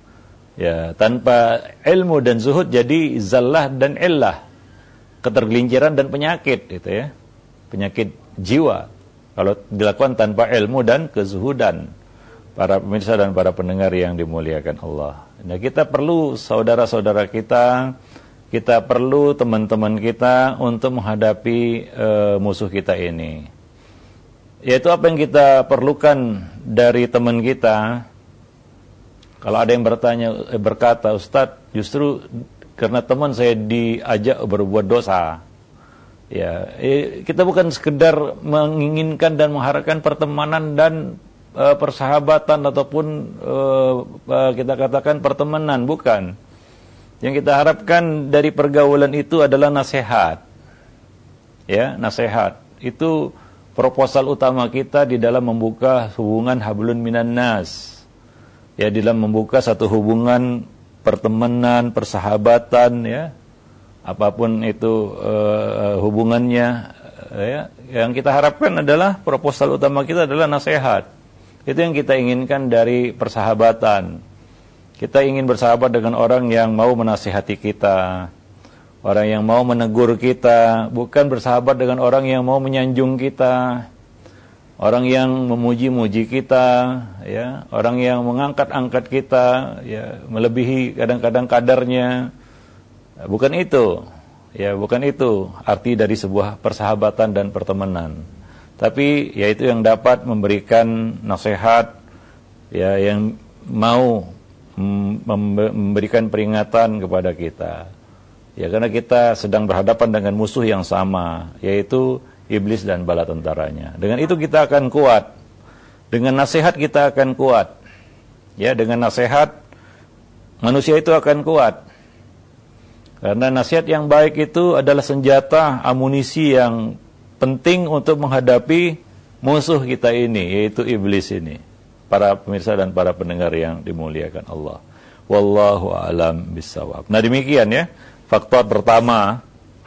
Ya, tanpa ilmu dan zuhud jadi zallah dan illah. Ketergelinciran dan penyakit gitu ya. Penyakit jiwa. Kalau dilakukan tanpa ilmu dan kezuhudan. Para pemirsa dan para pendengar yang dimuliakan Allah. Nah, kita perlu saudara-saudara kita, kita perlu teman-teman kita untuk menghadapi uh, musuh kita ini. Yaitu apa yang kita perlukan dari teman kita. Kalau ada yang bertanya, eh, berkata, Ustadz, justru karena teman saya diajak berbuat dosa. Ya, eh, kita bukan sekedar menginginkan dan mengharapkan pertemanan dan uh, persahabatan ataupun uh, uh, kita katakan pertemanan, bukan. Yang kita harapkan dari pergaulan itu adalah nasihat. Ya, nasihat. Itu proposal utama kita di dalam membuka hubungan hablun minan nas. Ya, di dalam membuka satu hubungan pertemanan, persahabatan ya. Apapun itu uh, hubungannya uh, ya, yang kita harapkan adalah proposal utama kita adalah nasihat. Itu yang kita inginkan dari persahabatan. Kita ingin bersahabat dengan orang yang mau menasihati kita, orang yang mau menegur kita, bukan bersahabat dengan orang yang mau menyanjung kita, orang yang memuji-muji kita, ya, orang yang mengangkat-angkat kita, ya, melebihi kadang-kadang kadarnya. Bukan itu, ya, bukan itu arti dari sebuah persahabatan dan pertemanan. Tapi yaitu yang dapat memberikan nasihat, ya, yang mau memberikan peringatan kepada kita, Ya, karena kita sedang berhadapan dengan musuh yang sama, yaitu iblis dan bala tentaranya. Dengan itu kita akan kuat. Dengan nasihat kita akan kuat. Ya, dengan nasihat manusia itu akan kuat. Karena nasihat yang baik itu adalah senjata, amunisi yang penting untuk menghadapi musuh kita ini, yaitu iblis ini. Para pemirsa dan para pendengar yang dimuliakan Allah. Wallahu a'lam bissawab. Nah, demikian ya. Faktor pertama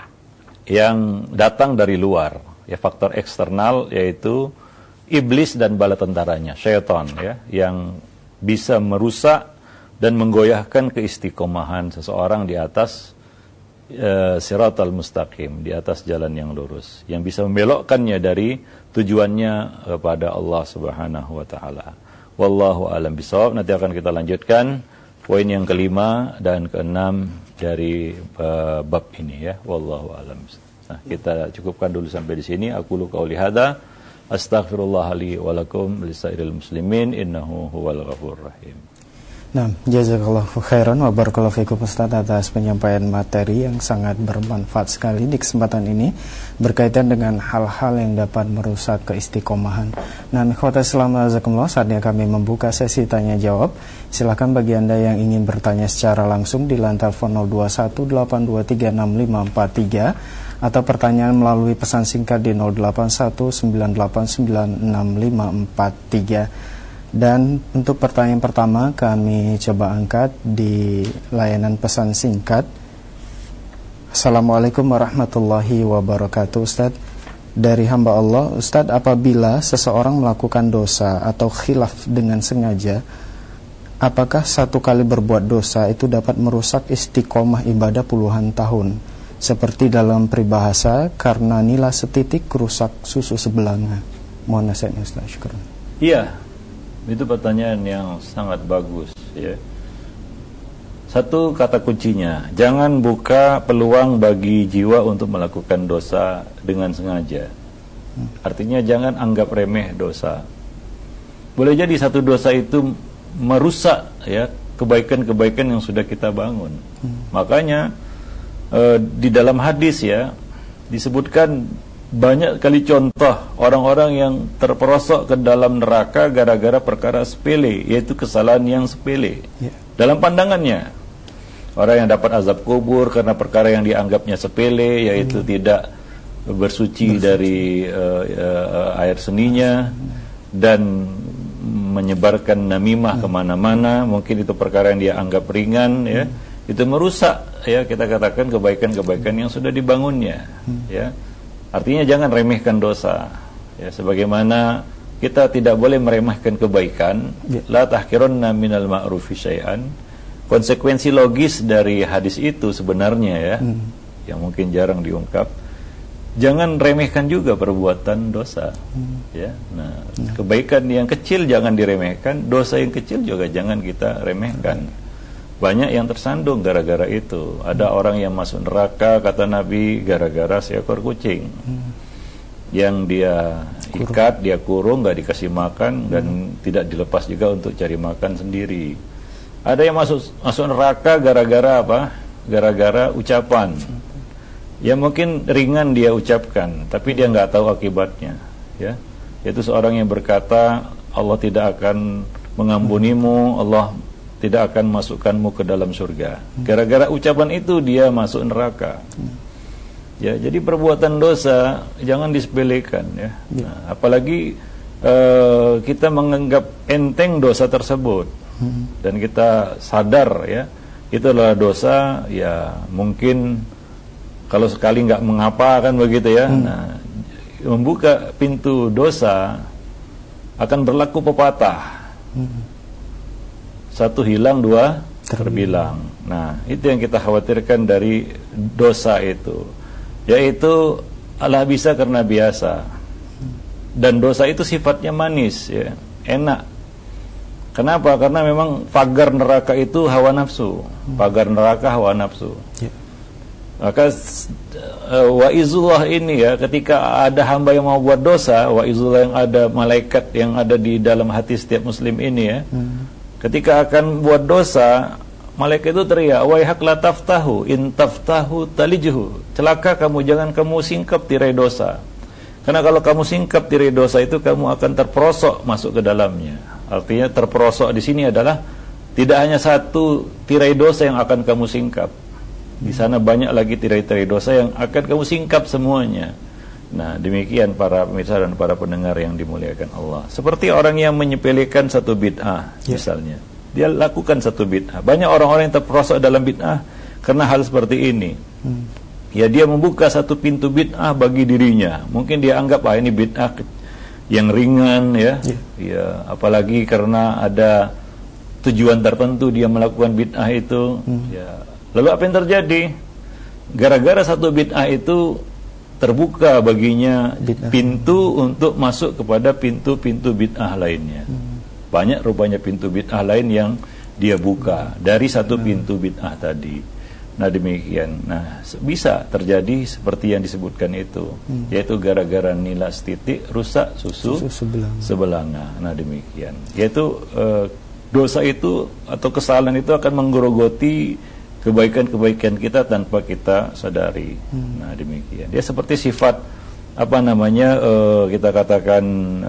yang datang dari luar, ya, faktor eksternal, yaitu iblis dan bala tentaranya, syaitan, ya, yang bisa merusak dan menggoyahkan keistiqomahan seseorang di atas uh, siratal mustaqim, di atas jalan yang lurus, yang bisa membelokkannya dari tujuannya kepada Allah Subhanahu wa taala. Wallahu a'lam bishawab. Nanti akan kita lanjutkan poin yang kelima dan keenam dari uh, bab ini, ya. Wallahu a'lam. Nah, kita cukupkan dulu sampai di sini. Aku lu qauli hadza, astaghfirullah li wa lakum lisairil muslimin innahu huwal ghafurur rahim. Nah, jazakallahu khairan wa barakallahu fikum Ustaz atas penyampaian materi yang sangat bermanfaat sekali di kesempatan ini berkaitan dengan hal-hal yang dapat merusak keistiqomahan. Nah, ikhwatal Islam jazakumullah, saatnya kami membuka sesi tanya jawab. Silakan bagi Anda yang ingin bertanya secara langsung di line telepon nol dua satu delapan dua tiga enam lima empat tiga atau pertanyaan melalui pesan singkat di nol delapan satu sembilan delapan sembilan enam lima empat tiga. Dan untuk pertanyaan pertama kami coba angkat di layanan pesan singkat. Assalamualaikum warahmatullahi wabarakatuh. Ustaz, dari hamba Allah, Ustaz, apabila seseorang melakukan dosa atau khilaf dengan sengaja, apakah satu kali berbuat dosa itu dapat merusak istiqomah ibadah puluhan tahun? Seperti dalam peribahasa, karena nila setitik rusak susu sebelanga. Mohon nasihatnya Ustaz. Syukur. Iya. Itu pertanyaan yang sangat bagus, ya. Satu kata kuncinya, jangan buka peluang bagi jiwa untuk melakukan dosa dengan sengaja. Artinya jangan anggap remeh dosa. Boleh jadi satu dosa itu merusak, ya, kebaikan-kebaikan yang sudah kita bangun. Makanya eh, di dalam hadis, ya, disebutkan banyak kali contoh orang-orang yang terperosok ke dalam neraka gara-gara perkara sepele, yaitu kesalahan yang sepele, yeah. Dalam pandangannya, orang yang dapat azab kubur karena perkara yang dianggapnya sepele, yaitu hmm. tidak bersuci, bersuci. dari uh, uh, air seninya hmm. dan menyebarkan namimah hmm. kemana-mana, mungkin itu perkara yang dia anggap ringan, ya, hmm. itu merusak, ya, kita katakan kebaikan-kebaikan yang sudah dibangunnya, hmm. ya. Artinya jangan remehkan dosa, ya, sebagaimana kita tidak boleh meremehkan kebaikan, ya. La tahkirunna minal ma'rufi syai'an. Konsekuensi logis dari hadis itu sebenarnya, ya, hmm. yang mungkin jarang diungkap, jangan remehkan juga perbuatan dosa, hmm. ya. Nah, hmm. kebaikan yang kecil jangan diremehkan, dosa yang kecil juga jangan kita remehkan. Banyak yang tersandung gara-gara itu. Ada hmm. orang yang masuk neraka, kata Nabi, gara-gara seekor kucing, hmm. yang dia ikat, kurung. dia kurung, gak dikasih makan, hmm. dan tidak dilepas juga untuk cari makan sendiri. Ada yang masuk masuk neraka gara-gara apa? Gara-gara ucapan, hmm. yang mungkin ringan dia ucapkan, tapi dia nggak tahu akibatnya, ya. Yaitu seorang yang berkata, Allah tidak akan mengampunimu, Allah tidak akan masukkanmu ke dalam surga. Gara-gara ucapan itu dia masuk neraka. Ya, jadi perbuatan dosa jangan disepelekan, ya. Nah, apalagi uh, kita menganggap enteng dosa tersebut, dan kita sadar, ya, itu adalah dosa, ya, mungkin kalau sekali nggak mengapa, kan begitu, ya. Hmm. Nah, membuka pintu dosa akan berlaku pepatah. Hmm. Satu hilang, dua terbilang. Nah, itu yang kita khawatirkan dari dosa itu, yaitu Allah bisa karena biasa. Dan dosa itu sifatnya manis, ya, enak. Kenapa? Karena memang pagar neraka itu hawa nafsu. Pagar neraka hawa nafsu. Maka wa izullah ini, ya, ketika ada hamba yang mau buat dosa, wa izullah yang ada malaikat yang ada di dalam hati setiap muslim ini, ya. Hmm. Ketika akan buat dosa, malaikat itu teriak, waihak la taftahu in taftahu talijhu. Celaka kamu, jangan kamu singkap tirai dosa. Karena kalau kamu singkap tirai dosa itu kamu akan terperosok masuk ke dalamnya. Artinya terperosok di sini adalah tidak hanya satu tirai dosa yang akan kamu singkap. Di sana banyak lagi tirai-tirai dosa yang akan kamu singkap semuanya. Nah, demikian para pemirsa dan para pendengar yang dimuliakan Allah. Seperti orang yang menyepelekan satu bid'ah, yeah. misalnya. Dia lakukan satu bid'ah. Banyak orang-orang yang terperosok dalam bid'ah karena hal seperti ini. Hmm. Ya, dia membuka satu pintu bid'ah bagi dirinya. Mungkin dia anggap, ah ini bid'ah yang ringan, ya. Yeah. Ya, apalagi karena ada tujuan tertentu dia melakukan bid'ah itu. Hmm. Ya. Lalu apa yang terjadi? Gara-gara satu bid'ah itu terbuka baginya bid'ah. Pintu untuk masuk kepada pintu-pintu bid'ah lainnya. Hmm. Banyak rupanya pintu bid'ah lain yang dia buka dari satu pintu bid'ah tadi. Nah, demikian. Nah, bisa terjadi seperti yang disebutkan itu, hmm. yaitu gara-gara nilas titik rusak susu, susu sebelanga. sebelanga. Nah, demikian. Yaitu eh, dosa itu atau kesalahan itu akan menggerogoti kebaikan-kebaikan kita tanpa kita sadari. Hmm. Nah, demikian. Dia seperti sifat apa namanya uh, kita katakan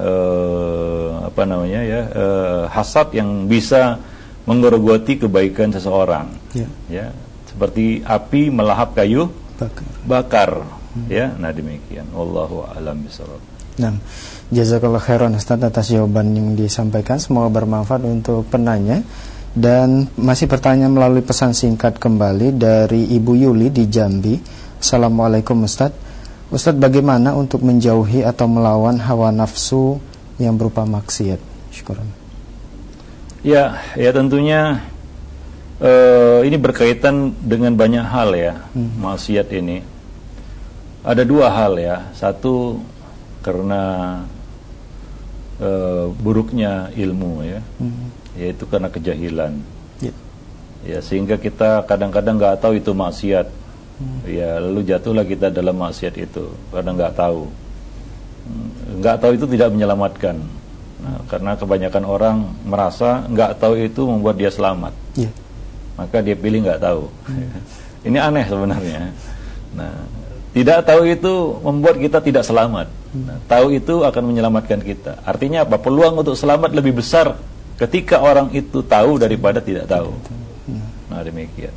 uh, apa namanya ya uh, hasad yang bisa menggerogoti kebaikan seseorang. Ya. Ya, seperti api melahap kayu bakar. bakar. Hmm. Ya, nah demikian. Wallahu a'lam bishawab. Nah, jazakallahu khairan Ustaz atas jawaban yang disampaikan. Semoga bermanfaat untuk penanya. Dan masih pertanyaan melalui pesan singkat kembali dari Ibu Yuli di Jambi. Assalamualaikum Ustaz. Ustaz, bagaimana untuk menjauhi atau melawan hawa nafsu yang berupa maksiat? Syukuran. Ya, ya tentunya uh, ini berkaitan dengan banyak hal ya, hmm. maksiat ini. Ada dua hal ya. Satu karena uh, buruknya ilmu ya. Hmm. Yaitu karena kejahilan. Yeah. Ya, sehingga kita kadang-kadang nggak tahu itu maksiat. Hmm. Ya, lalu jatuhlah kita dalam maksiat itu karena nggak tahu. Nggak tahu itu tidak menyelamatkan. Nah, karena kebanyakan orang merasa nggak tahu itu membuat dia selamat. Yeah. Maka dia pilih nggak tahu. Hmm. Ini aneh sebenarnya. Nah, tidak tahu itu membuat kita tidak selamat. Nah, tahu itu akan menyelamatkan kita. Artinya apa? Peluang untuk selamat lebih besar ketika orang itu tahu daripada tidak tahu. Nah, demikian.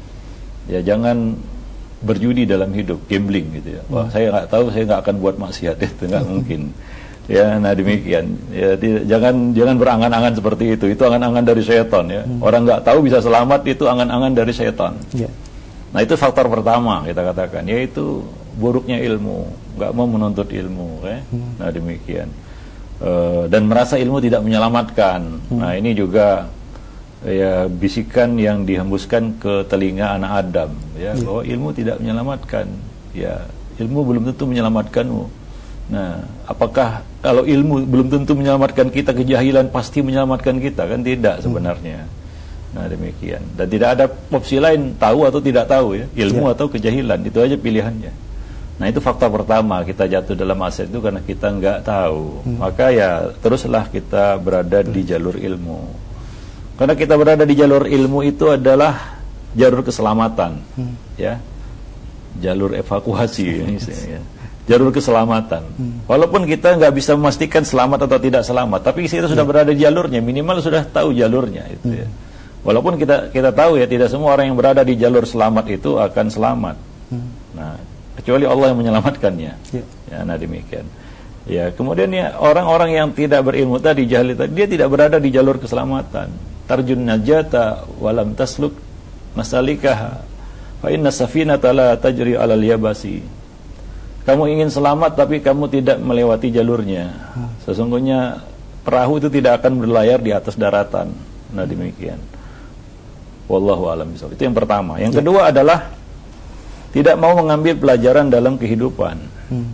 Ya, jangan berjudi dalam hidup, gambling gitu ya. Wah, saya nggak tahu, saya nggak akan buat maksiat, itu nggak mungkin. Ya, nah demikian. Ya, tidak, jangan jangan berangan-angan seperti itu. Itu angan-angan dari syaitan ya. Orang nggak tahu bisa selamat, itu angan-angan dari syaitan. Nah, itu faktor pertama kita katakan, yaitu buruknya ilmu, nggak mau menuntut ilmu. Ya. Nah, demikian. Uh, dan merasa ilmu tidak menyelamatkan. Hmm. Nah, ini juga ya bisikan yang dihembuskan ke telinga anak Adam ya, yeah. bahwa ilmu tidak menyelamatkan. Ya, ilmu belum tentu menyelamatkanmu. Nah, apakah kalau ilmu belum tentu menyelamatkan kita, kejahilan pasti menyelamatkan kita? Kan tidak sebenarnya. Hmm. Nah, demikian. Dan tidak ada opsi lain, tahu atau tidak tahu ya, ilmu yeah. atau kejahilan, itu aja pilihannya. Nah, itu faktor pertama kita jatuh dalam maksiat itu karena kita nggak tahu. Hmm. Maka ya teruslah kita berada di jalur ilmu. Karena kita berada di jalur ilmu itu adalah jalur keselamatan, hmm. ya, jalur evakuasi, ya. Jalur keselamatan. Hmm. Walaupun kita nggak bisa memastikan selamat atau tidak selamat, tapi kita sudah hmm. berada di jalurnya, minimal sudah tahu jalurnya. Itu, hmm. ya. Walaupun kita kita tahu ya tidak semua orang yang berada di jalur selamat itu akan selamat. Hmm. Nah, kecuali Allah yang menyelamatkannya. Ya. Ya, nah demikian. Ya, kemudian ya orang-orang yang tidak berilmu tadi, jahil tadi, dia tidak berada di jalur keselamatan. Tarjun najata walam tasluk masalikaha fa inna safinata la tajri 'alal yabasi. Kamu ingin selamat tapi kamu tidak melewati jalurnya. Sesungguhnya perahu itu tidak akan berlayar di atas daratan. Nah, demikian. Wallahu a'lam bishawab. Itu yang pertama. Yang kedua adalah tidak mau mengambil pelajaran dalam kehidupan. Hmm.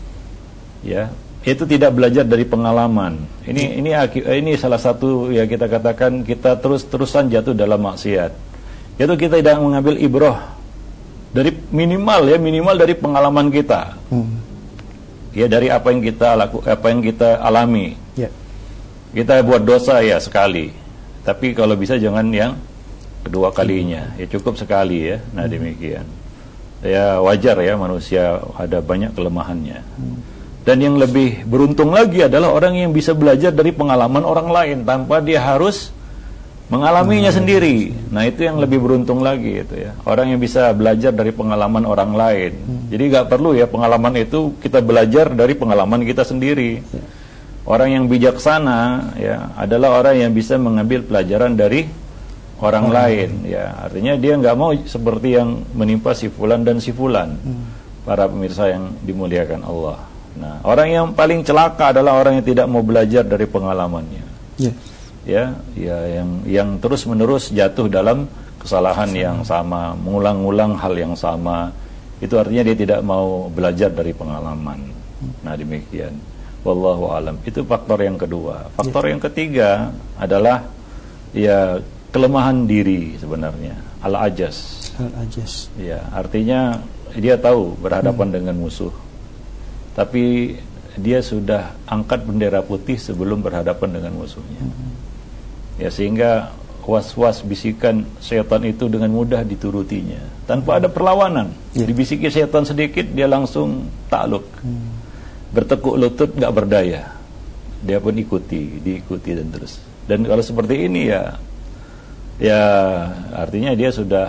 Ya, itu tidak belajar dari pengalaman. Ini ini ini salah satu ya kita katakan kita terus-terusan jatuh dalam maksiat. Yaitu kita tidak mengambil ibrah dari minimal ya minimal dari pengalaman kita. Hmm. Ya, dari apa yang kita laku, apa yang kita alami. Yeah. Kita buat dosa ya sekali. Tapi kalau bisa jangan yang kedua kalinya, ya cukup sekali ya. Nah demikian. Ya wajar ya, manusia ada banyak kelemahannya. Dan yang lebih beruntung lagi adalah orang yang bisa belajar dari pengalaman orang lain tanpa dia harus mengalaminya hmm. sendiri. Nah itu yang lebih beruntung lagi itu ya. Orang yang bisa belajar dari pengalaman orang lain. Hmm. Jadi nggak perlu ya pengalaman itu kita belajar dari pengalaman kita sendiri. Ya. Orang yang bijaksana ya adalah orang yang bisa mengambil pelajaran dari orang hmm. lain. Ya artinya dia nggak mau seperti yang menimpa si fulan dan si fulan. Hmm. Para pemirsa yang dimuliakan Allah. Nah orang yang paling celaka adalah orang yang tidak mau belajar dari pengalamannya. Ya. Ya, ya yang yang terus menerus jatuh dalam kesalahan sama. yang sama, mengulang-ulang hal yang sama. Itu artinya dia tidak mau belajar dari pengalaman. Nah demikian. Wallahu alam. Itu faktor yang kedua. Faktor ya. yang ketiga adalah ya kelemahan diri sebenarnya. Al-ajaz. Al-ajaz. Ya, artinya dia tahu berhadapan hmm. dengan musuh. Tapi dia sudah angkat bendera putih sebelum berhadapan dengan musuhnya. Hmm. Ya sehingga was-was bisikan setan itu dengan mudah diturutinya tanpa ada perlawanan. Ya. Dibisiki setan sedikit dia langsung takluk. Hmm. Bertekuk lutut nggak berdaya. Dia pun ikuti, diikuti dan terus. Dan kalau seperti ini ya ya artinya dia sudah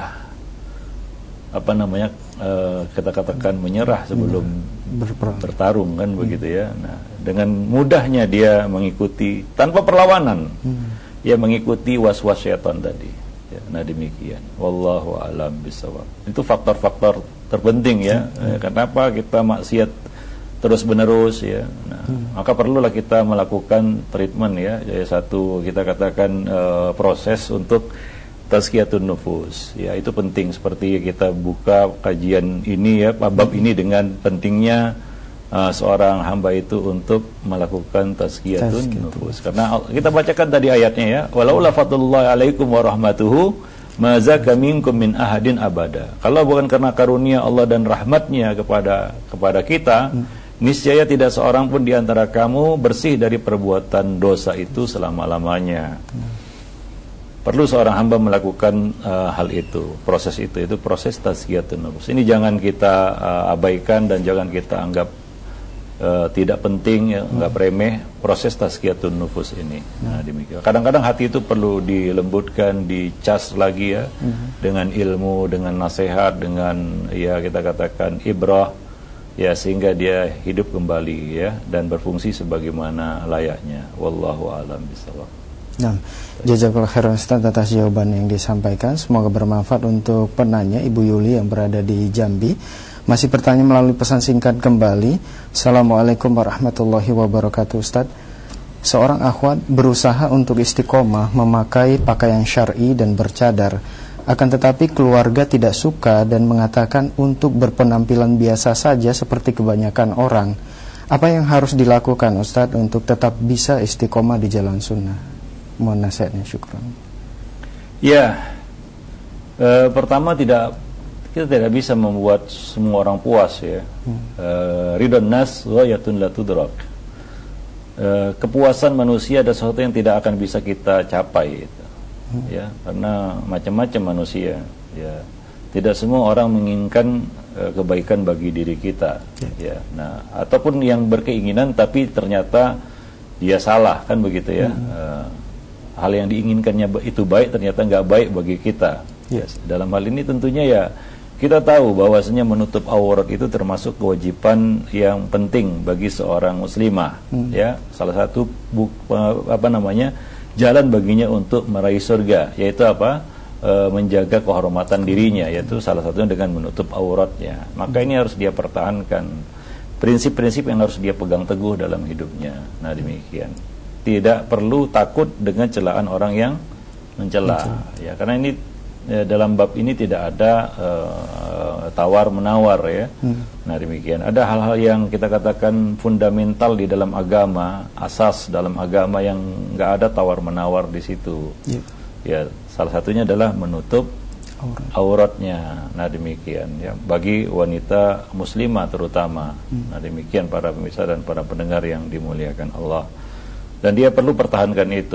apa namanya uh, kita katakan menyerah sebelum Berperang. bertarung kan hmm. begitu ya. Nah, dengan mudahnya dia mengikuti tanpa perlawanan. Hmm. Ya mengikuti was-was syaitan tadi. Ya, nah demikian. Wallahu a'lam bishawab. Itu faktor-faktor terpenting ya. Hmm. Kenapa kita maksiat terus-menerus ya. Nah, hmm. maka perlulah kita melakukan treatment ya. Jadi satu kita katakan uh, proses untuk tazkiyatun nufus. Ya itu penting seperti kita buka kajian ini ya, bab ini dengan pentingnya Uh, seorang hamba itu untuk melakukan tazkiyatun nufus. Karena kita bacakan tadi ayatnya ya, walaula fadlullahi alaikum warahmatuhu ma zaka minkum min ahadin abada. Kalau bukan karena karunia Allah dan rahmatnya kepada kepada kita, hmm. niscaya tidak seorang pun di antara kamu bersih dari perbuatan dosa itu selama-lamanya. Hmm. Perlu seorang hamba melakukan uh, hal itu, proses itu, itu proses tazkiyatun nufus. Ini jangan kita uh, abaikan dan jangan kita anggap Uh, tidak penting, ya, hmm. nggak remeh proses tazkiyatun nufus ini. Nah, demikian. Kadang-kadang hati itu perlu dilembutkan, dicas lagi ya, hmm. dengan ilmu, dengan nasihat, dengan ya kita katakan ibrah, ya sehingga dia hidup kembali ya dan berfungsi sebagaimana layaknya. Wallahu a'lam bishawab. Nah, jazakallahu khairan Ustaz atas jawaban yang disampaikan. Semoga bermanfaat untuk penanya Ibu Yuli yang berada di Jambi. Masih bertanya melalui pesan singkat kembali. Assalamualaikum warahmatullahi wabarakatuh Ustaz. Seorang akhwat berusaha untuk istiqomah memakai pakaian syar'i dan bercadar. Akan tetapi keluarga tidak suka dan mengatakan untuk berpenampilan biasa saja seperti kebanyakan orang. Apa yang harus dilakukan Ustaz untuk tetap bisa istiqomah di jalan sunnah? Mohon nasihatnya, syukran. Ya, e, pertama tidak kita tidak bisa membuat semua orang puas ya. Hmm. Uh, ridon nas ghayatun la tudrak. Uh, kepuasan manusia ada sesuatu yang tidak akan bisa kita capai gitu. Hmm. Ya, karena macam-macam manusia ya. Tidak semua orang menginginkan uh, kebaikan bagi diri kita yeah. ya. Nah, ataupun yang berkeinginan tapi ternyata dia salah kan begitu ya. Hmm. Uh, hal yang diinginkannya itu baik ternyata nggak baik bagi kita. Yeah. Ya, dalam hal ini tentunya ya kita tahu bahwasanya menutup aurat itu termasuk kewajiban yang penting bagi seorang muslimah. Hmm. Ya, salah satu buk, apa namanya jalan baginya untuk meraih surga, yaitu apa? E, menjaga kehormatan dirinya, yaitu salah satunya dengan menutup auratnya. Maka ini harus dia pertahankan. Prinsip-prinsip yang harus dia pegang teguh dalam hidupnya. Nah demikian. Tidak perlu takut dengan celaan orang yang mencela. Ya, karena ini ya, dalam bab ini tidak ada uh, tawar menawar ya. Hmm. Nah demikian. Ada hal-hal yang kita katakan fundamental di dalam agama, asas dalam agama yang nggak ada tawar menawar di situ. Yeah. Ya salah satunya adalah menutup aurat. auratnya. Nah demikian ya. Bagi wanita muslimah terutama. Hmm. Nah demikian para pemirsa dan para pendengar yang dimuliakan Allah. Dan dia perlu pertahankan itu.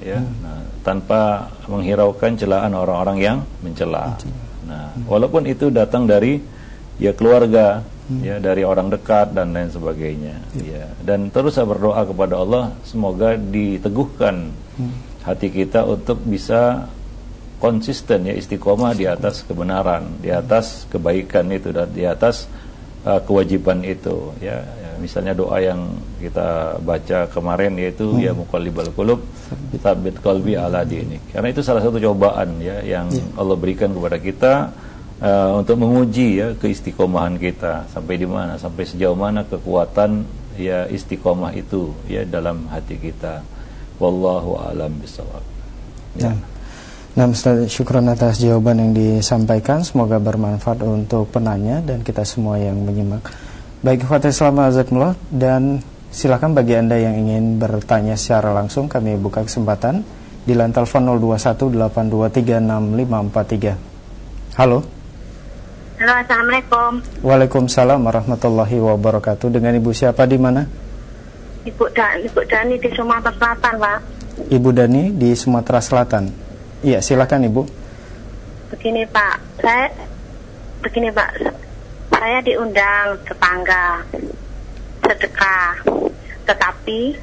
ya, nah, tanpa menghiraukan celaan orang-orang yang mencela. Nah, walaupun itu datang dari ya keluarga, hmm. ya dari orang dekat dan lain sebagainya, ya. Dan terus saya berdoa kepada Allah semoga diteguhkan hmm. hati kita untuk bisa konsisten ya, istiqomah di atas kebenaran, di atas kebaikan itu dan di atas uh, kewajiban itu, ya. Misalnya doa yang kita baca kemarin yaitu hmm. ya muqallibal qulub tsabbit qalbi ala dinik. Karena itu salah satu cobaan ya yang yeah. Allah berikan kepada kita uh, untuk menguji ya keistiqomahan kita sampai di mana, sampai sejauh mana kekuatan ya istiqomah itu ya dalam hati kita. Wallahu a'lam bishawab. Ya. Yeah. Nah, Ustaz, syukran atas jawaban yang disampaikan. Semoga bermanfaat untuk penanya dan kita semua yang menyimak. Baik, ikhwati Islam azakumullah, dan silakan bagi Anda yang ingin bertanya secara langsung, kami buka kesempatan di line telepon nol dua satu delapan dua tiga enam lima empat tiga. Halo. Halo, assalamualaikum. Waalaikumsalam warahmatullahi wabarakatuh. Dengan Ibu siapa di mana? Ibu Dan, Ibu Dani di Sumatera Selatan, Pak. Ibu Dani di Sumatera Selatan. Iya, silakan Ibu. Begini Pak, saya begini Pak, saya diundang tetangga sedekah, tetapi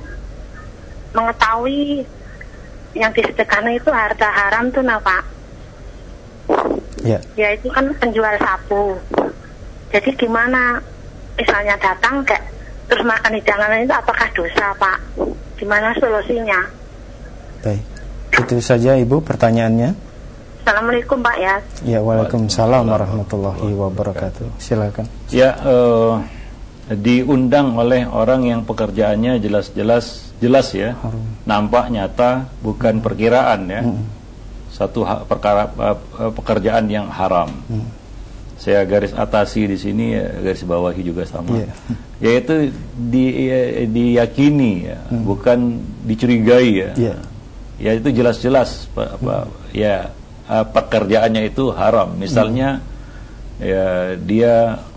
mengetahui yang disedekahkan itu harta haram tuh, nah Pak. Ya. Ya itu kan penjual sapu. Jadi gimana? Misalnya datang kayak terus makan hidangan itu, apakah dosa Pak? Gimana solusinya? Baik. Itu saja Ibu pertanyaannya. Assalamualaikum Pak ya. Ya, waalaikumsalam warahmatullahi wabarakatuh. Silakan. Ya, uh, diundang oleh orang yang pekerjaannya jelas-jelas jelas ya, harum. Nampak nyata, bukan perkiraan ya. Hmm. Satu ha- perkara uh, pekerjaan yang haram. Hmm. Saya garis atasi di sini, ya, garis bawahi juga sama. Yeah. Yaitu di, ya, diyakini ya, hmm. bukan dicurigai ya. Yeah. Ya itu jelas-jelas apa hmm. ya. Uh, pekerjaannya itu haram. Misalnya hmm. ya dia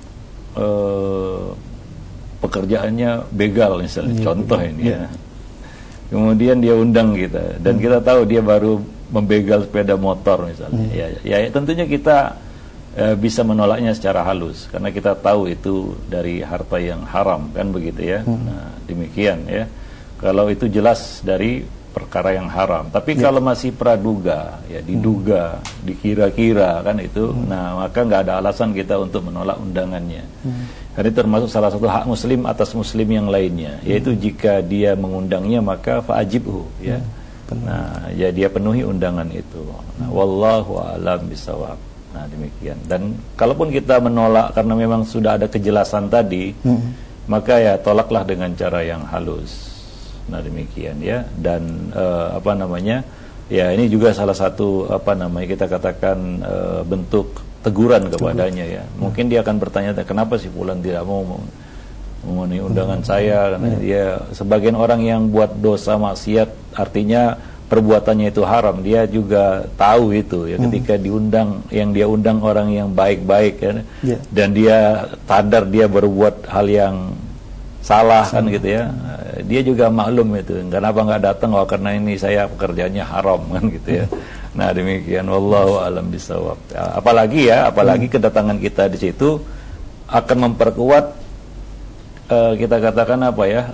uh, pekerjaannya begal misalnya, yeah, contoh yeah. ini yeah. ya. Kemudian dia undang kita dan hmm. kita tahu dia baru membegal sepeda motor misalnya. Hmm. Ya, ya tentunya kita uh, bisa menolaknya secara halus karena kita tahu itu dari harta yang haram, kan begitu ya. Hmm. Nah, demikian ya. Kalau itu jelas dari perkara yang haram. Tapi ya. Kalau masih praduga, ya diduga, hmm. dikira-kira kan itu, hmm. nah maka nggak ada alasan kita untuk menolak undangannya. Hmm. Karena itu termasuk salah satu hak muslim atas muslim yang lainnya, hmm. yaitu jika dia mengundangnya maka fa'ajibhu, ya. Hmm. Nah, ya dia penuhi undangan itu. Nah, hmm. wallahu a'lam bishawab. Nah, demikian. Dan kalaupun kita menolak karena memang sudah ada kejelasan tadi, hmm. maka ya tolaklah dengan cara yang halus. Nah demikian ya, dan uh, apa namanya ya ini juga salah satu apa namanya kita katakan uh, bentuk teguran kepadanya ya. Mungkin dia akan bertanya kenapa si fulan tidak mau memenuhi undangan hmm. saya karena hmm. ya sebagian orang yang buat dosa maksiat artinya perbuatannya itu haram, dia juga tahu itu ya, ketika hmm. diundang yang dia undang orang yang baik-baik ya, yeah. dan dia sadar dia berbuat hal yang salah kan gitu ya, dia juga maklum itu kenapa nggak datang, oh karena ini saya pekerjaannya haram kan gitu ya. Nah demikian, wallahu alam bisawab. Apalagi ya, apalagi hmm. kedatangan kita di situ akan memperkuat uh, kita katakan apa ya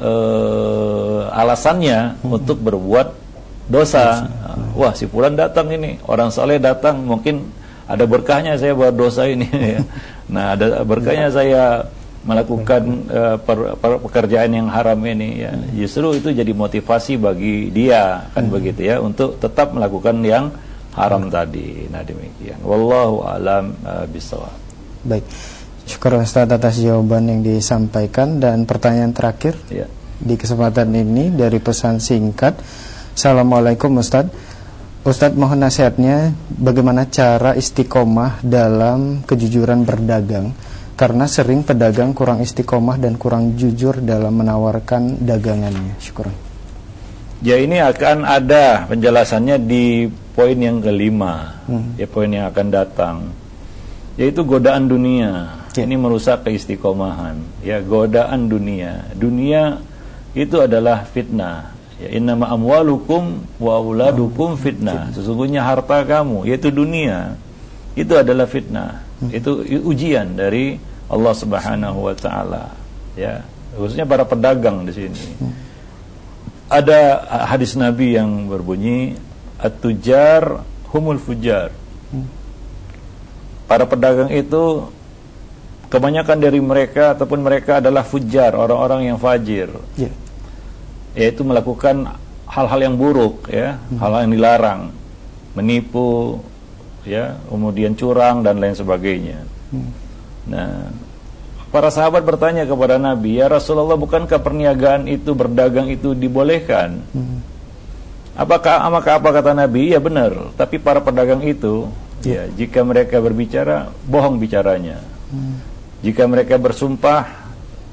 uh, alasannya hmm. untuk berbuat dosa. Hmm. Wah si fulan datang ini, orang soleh datang, mungkin ada berkahnya saya buat dosa ini. Nah ada berkahnya saya melakukan uh, per, per, pekerjaan yang haram ini ya, justru itu jadi motivasi bagi dia kan hmm. begitu ya, untuk tetap melakukan yang haram hmm. tadi. Nah demikian, wallahu alam uh, bisawab. Baik, syukur Ustaz atas jawaban yang disampaikan. Dan pertanyaan terakhir ya. di kesempatan ini dari pesan singkat. Assalamualaikum Ustaz. Ustaz mohon nasihatnya bagaimana cara istiqomah dalam kejujuran berdagang, karena sering pedagang kurang istiqomah dan kurang jujur dalam menawarkan dagangannya. Syukur. Ya ini akan ada penjelasannya di poin yang kelima, hmm. ya poin yang akan datang, yaitu godaan dunia. Ya. Ini merusak keistiqomahan. Ya godaan dunia. Dunia itu adalah fitnah. Ya, innama amwalukum wa auladukum fitnah. Sesungguhnya harta kamu, yaitu dunia, itu adalah fitnah. Hmm. Itu ujian dari Allah Subhanahu wa taala. Ya, khususnya para pedagang di sini. Hmm. Ada hadis Nabi yang berbunyi, at-tujar humul fujar. Hmm. Para pedagang itu kebanyakan dari mereka ataupun mereka adalah fujar, orang-orang yang fajir. Yeah. Yaitu melakukan hal-hal yang buruk, ya, hmm. hal-hal yang dilarang, menipu, ya, kemudian curang dan lain sebagainya. Hmm. Nah, para sahabat bertanya kepada Nabi, ya Rasulullah, bukankah perniagaan itu, berdagang itu dibolehkan? Hmm. Apakah, maka apa kata Nabi? Ya benar. Tapi para pedagang itu, hmm. ya, jika mereka berbicara, bohong bicaranya. Hmm. Jika mereka bersumpah,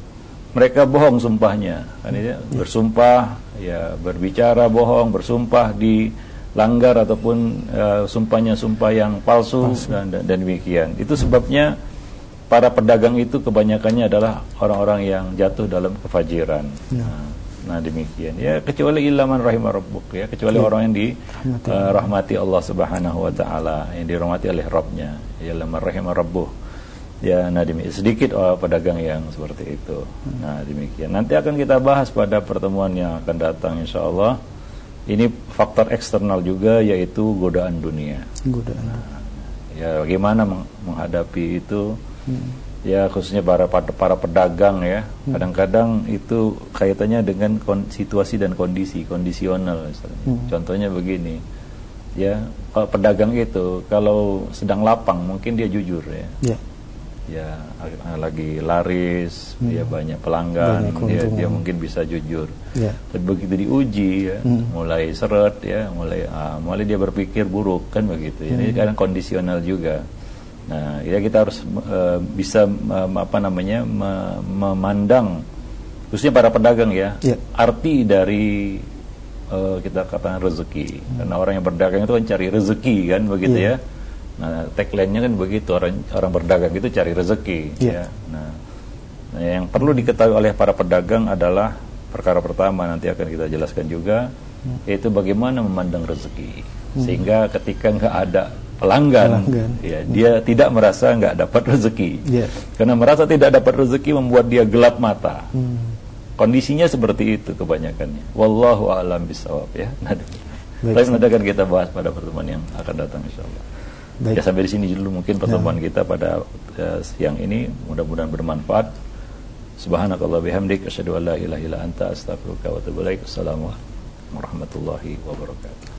mereka bohong sumpahnya, kan ya? Bersumpah, ya, berbicara bohong, bersumpah dilanggar ataupun uh, sumpahnya sumpah yang palsu, palsu. Dan, dan demikian. Itu sebabnya para pedagang itu kebanyakannya adalah orang-orang yang jatuh dalam kefajiran. Nah, nah demikian. Ya, kecuali ilaman rahimah rabbuk, ya, kecuali ya. Orang yang dirahmati uh, Allah Subhanahu wa taala, yang dirahmati oleh Rabbnya. Ya, ilaman rahimah rabbuh. Ya, nah demikian. Sedikit oh, pedagang yang seperti itu. Hmm. Nah demikian. Nanti akan kita bahas pada pertemuan yang akan datang, insya Allah. Ini faktor eksternal juga, yaitu godaan dunia. Godaan. Nah, ya, bagaimana meng menghadapi itu? Hmm. Ya, khususnya para para pedagang, ya. Kadang-kadang hmm. itu kaitannya dengan situasi dan kondisi, kondisional. Misalnya. Hmm. Contohnya begini. Ya, kalau pedagang itu kalau sedang lapang mungkin dia jujur, ya. Yeah. Ya, lagi laris, hmm. ya banyak pelanggan, banyak dia, dia mungkin bisa jujur. Ya. Tapi begitu diuji, ya, hmm. mulai seret, ya, mulai ah, mulai dia berpikir buruk, kan begitu. Hmm. Ini kadang kondisional juga. Nah, ya kita harus uh, bisa uh, apa namanya me memandang, khususnya para pedagang, ya, ya. arti dari uh, kita katakan rezeki. Hmm. Karena orang yang berdagang itu kan cari rezeki, kan begitu, ya. ya. Nah, tagline-nya kan begitu, orang orang berdagang itu cari rezeki, yeah. ya. Nah, nah, yang perlu diketahui oleh para pedagang adalah perkara pertama, nanti akan kita jelaskan juga, hmm. yaitu bagaimana memandang rezeki, hmm. sehingga ketika nggak ada pelanggan, pelanggan. Ya, hmm. dia tidak merasa nggak dapat rezeki, yeah. karena merasa tidak dapat rezeki membuat dia gelap mata. Hmm. Kondisinya seperti itu kebanyakannya. Wallahu a'lam bishawab, ya. Nah, tapi nanti akan kita bahas pada pertemuan yang akan datang, insyaallah. Baik. Ya, sampai di sini dulu mungkin pertemuan nah. kita pada uh, siang ini, mudah-mudahan bermanfaat. Subhanakallah bihamdik, asyhadu an la ilaha illa anta, astaghfiruka wa atubu ilaik. Assalamualaikum warahmatullahi wabarakatuh.